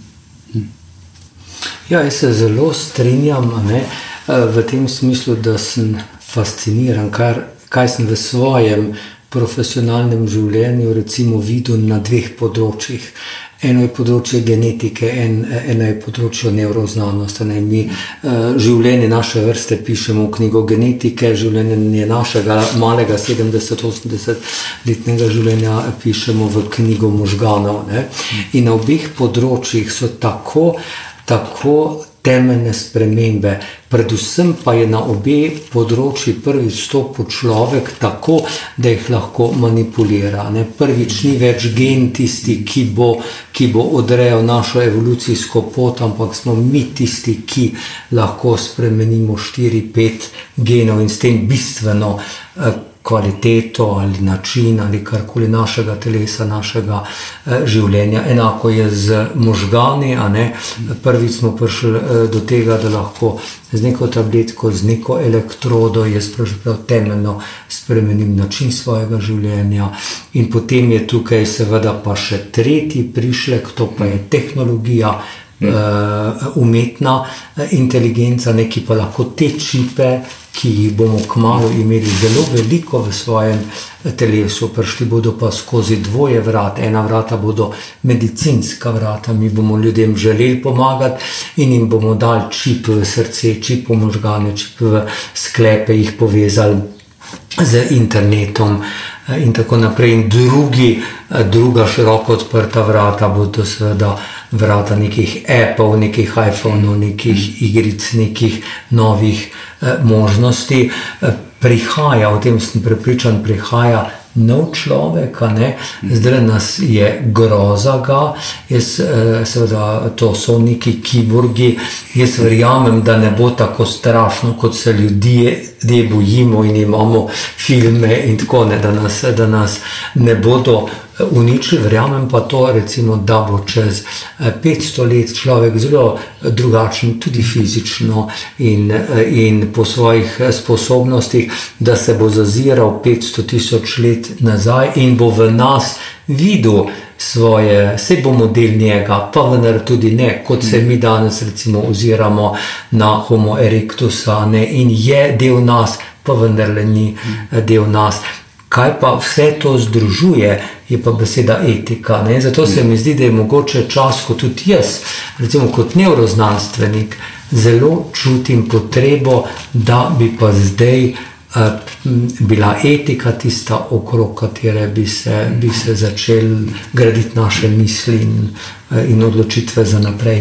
Ja, jaz se zelo strinjam, ne, v tem smislu, da sem fasciniran, kar, kaj sem v svojem profesionalnem življenju recimo videl na dveh področjih. Eno je področje genetike, en, eno je področje neuroznanosti. Ne. Mi uh, življenje naše vrste pišemo v knjigo genetike, življenje našega malega sedemdeset-osemdeset letnega življenja pišemo v knjigo možganov. Ne. In na obeh področjih so tako, tako temeljne spremembe. Predvsem pa je na obe področji prvi vstopil človek tako, da jih lahko manipulira. Ne? Prvič ni več gen tisti, ki bo, ki bo odrejal našo evolucijsko pot, ampak smo mi tisti, ki lahko spremenimo štiri pet genov in s tem bistveno eh, kvaliteto ali način ali karkoli našega telesa, našega eh, življenja. Enako je z možgani, a ne. Prvič smo prišli eh, do tega, da lahko z neko tabletko, z neko elektrodo jaz pravzaprav temeljno spremenim način svojega življenja. In potem je tukaj seveda pa še tretji prišlek, to pa je tehnologija, uh, umetna inteligenca, neki pa lahko te čipe, ki jih bomo kmalu imeli zelo veliko v svojem telesu, prišli bodo pa skozi dvoje vrat. Ena vrata bodo medicinska vrata, mi bomo ljudem želeli pomagati in jim bomo dali čip v srce, čip v možgane, čip v sklepe, jih povezali z internetom in tako naprej. In drugi, druga široko odprta vrata bodo seveda vrata nekih appov, nekih iPhoneov, nekih igric, nekih novih eh, možnosti. Prihaja, o tem sem prepričan, prihaja nov človek, ne? Zdaj nas je groza ga, jaz, seveda to so neki kiborgi, jaz verjamem, da ne bo tako strašno, kot se ljudje bojimo in imamo filme in tako, ne, da nas, da nas ne bodo uničili, verjamem pa to, recimo, da bo čez petsto let človek zelo drugačen, tudi fizično in, in po svojih sposobnostih, da se bo zaziral petsto tisoč let nazaj in bo v nas videl svoje, se bomo del njega, pa vendar tudi ne, kot se mi danes recimo oziramo na Homo erectusa, ne, in je del nas, pa vendar le ni del nas. Kaj pa vse to združuje, je pa beseda etika. Ne? Zato se mi zdi, da je mogoče čas, ko tudi jaz, recimo kot neuroznanstvenik, zelo čutim potrebo, da bi pa zdaj uh, bila etika tista, okrog katere bi se, bi se začeli graditi naše misli in, uh, in odločitve za naprej.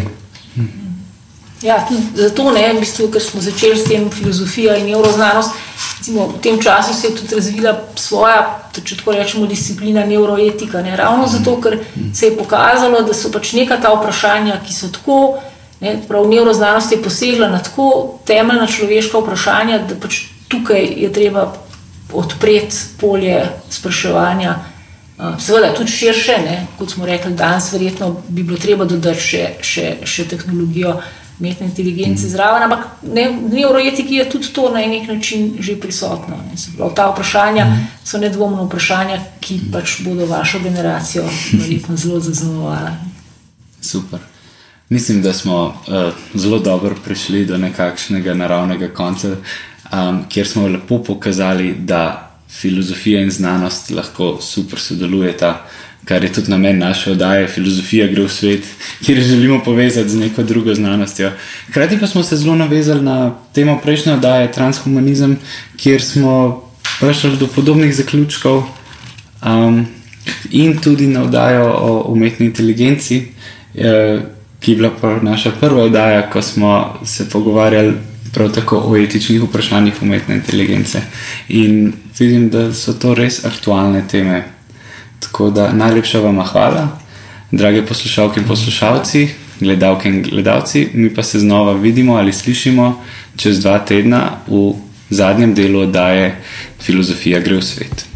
Ja, zato ne, v bistvu, ker smo začeli s tem filozofija in neuroznanost, recimo, v tem času se je tudi razvila svoja, če tako rečemo, disciplina neuroetika, ne, ravno zato, ker se je pokazalo, da so pač neka ta vprašanja, ki so tako, ne, prav neuroznanost je posegla na tako temeljna človeška vprašanja, da pač tukaj je treba odpreti polje spraševanja, seveda tudi širše, ne, kot smo rekli, danes verjetno bi bilo treba dodati še, še, še tehnologijo umetne inteligence zraven, ampak ne, v neuroetiki je tudi to na nek način že prisotno. Ne. Prav, ta vprašanja so nedvomno vprašanja, ki pač bodo vašo generacijo verjetno zelo zaznamovala. Super. Mislim, da smo uh, zelo dobro prišli do nekakšnega naravnega konca, um, kjer smo lepo pokazali, da filozofija in znanost lahko super sodelujeta, kar je tudi namen naše oddaje, Filozofija gre v svet, kjer želimo povezati z neko drugo znanostjo. Hkrati pa smo se zelo navezali na temo prejšnje oddaje, transhumanizem, kjer smo prišli do podobnih zaključkov um, in tudi na oddajo o umetni inteligenci, eh, ki je bila pa naša prva oddaja, ko smo se pogovarjali prav tako o etičnih vprašanjih umetne inteligence. In vidim, da so to res aktualne teme. Tako da najlepša vam hvala, drage poslušalke in poslušalci. gledalke in gledalci, mi pa se znova vidimo ali slišimo čez dva tedna v zadnjem delu oddaje Filozofija gre v svet.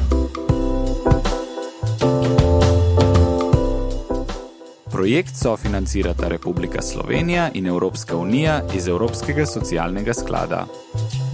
Projekt sofinancirata Republika Slovenija in Evropska unija iz Evropskega socialnega sklada.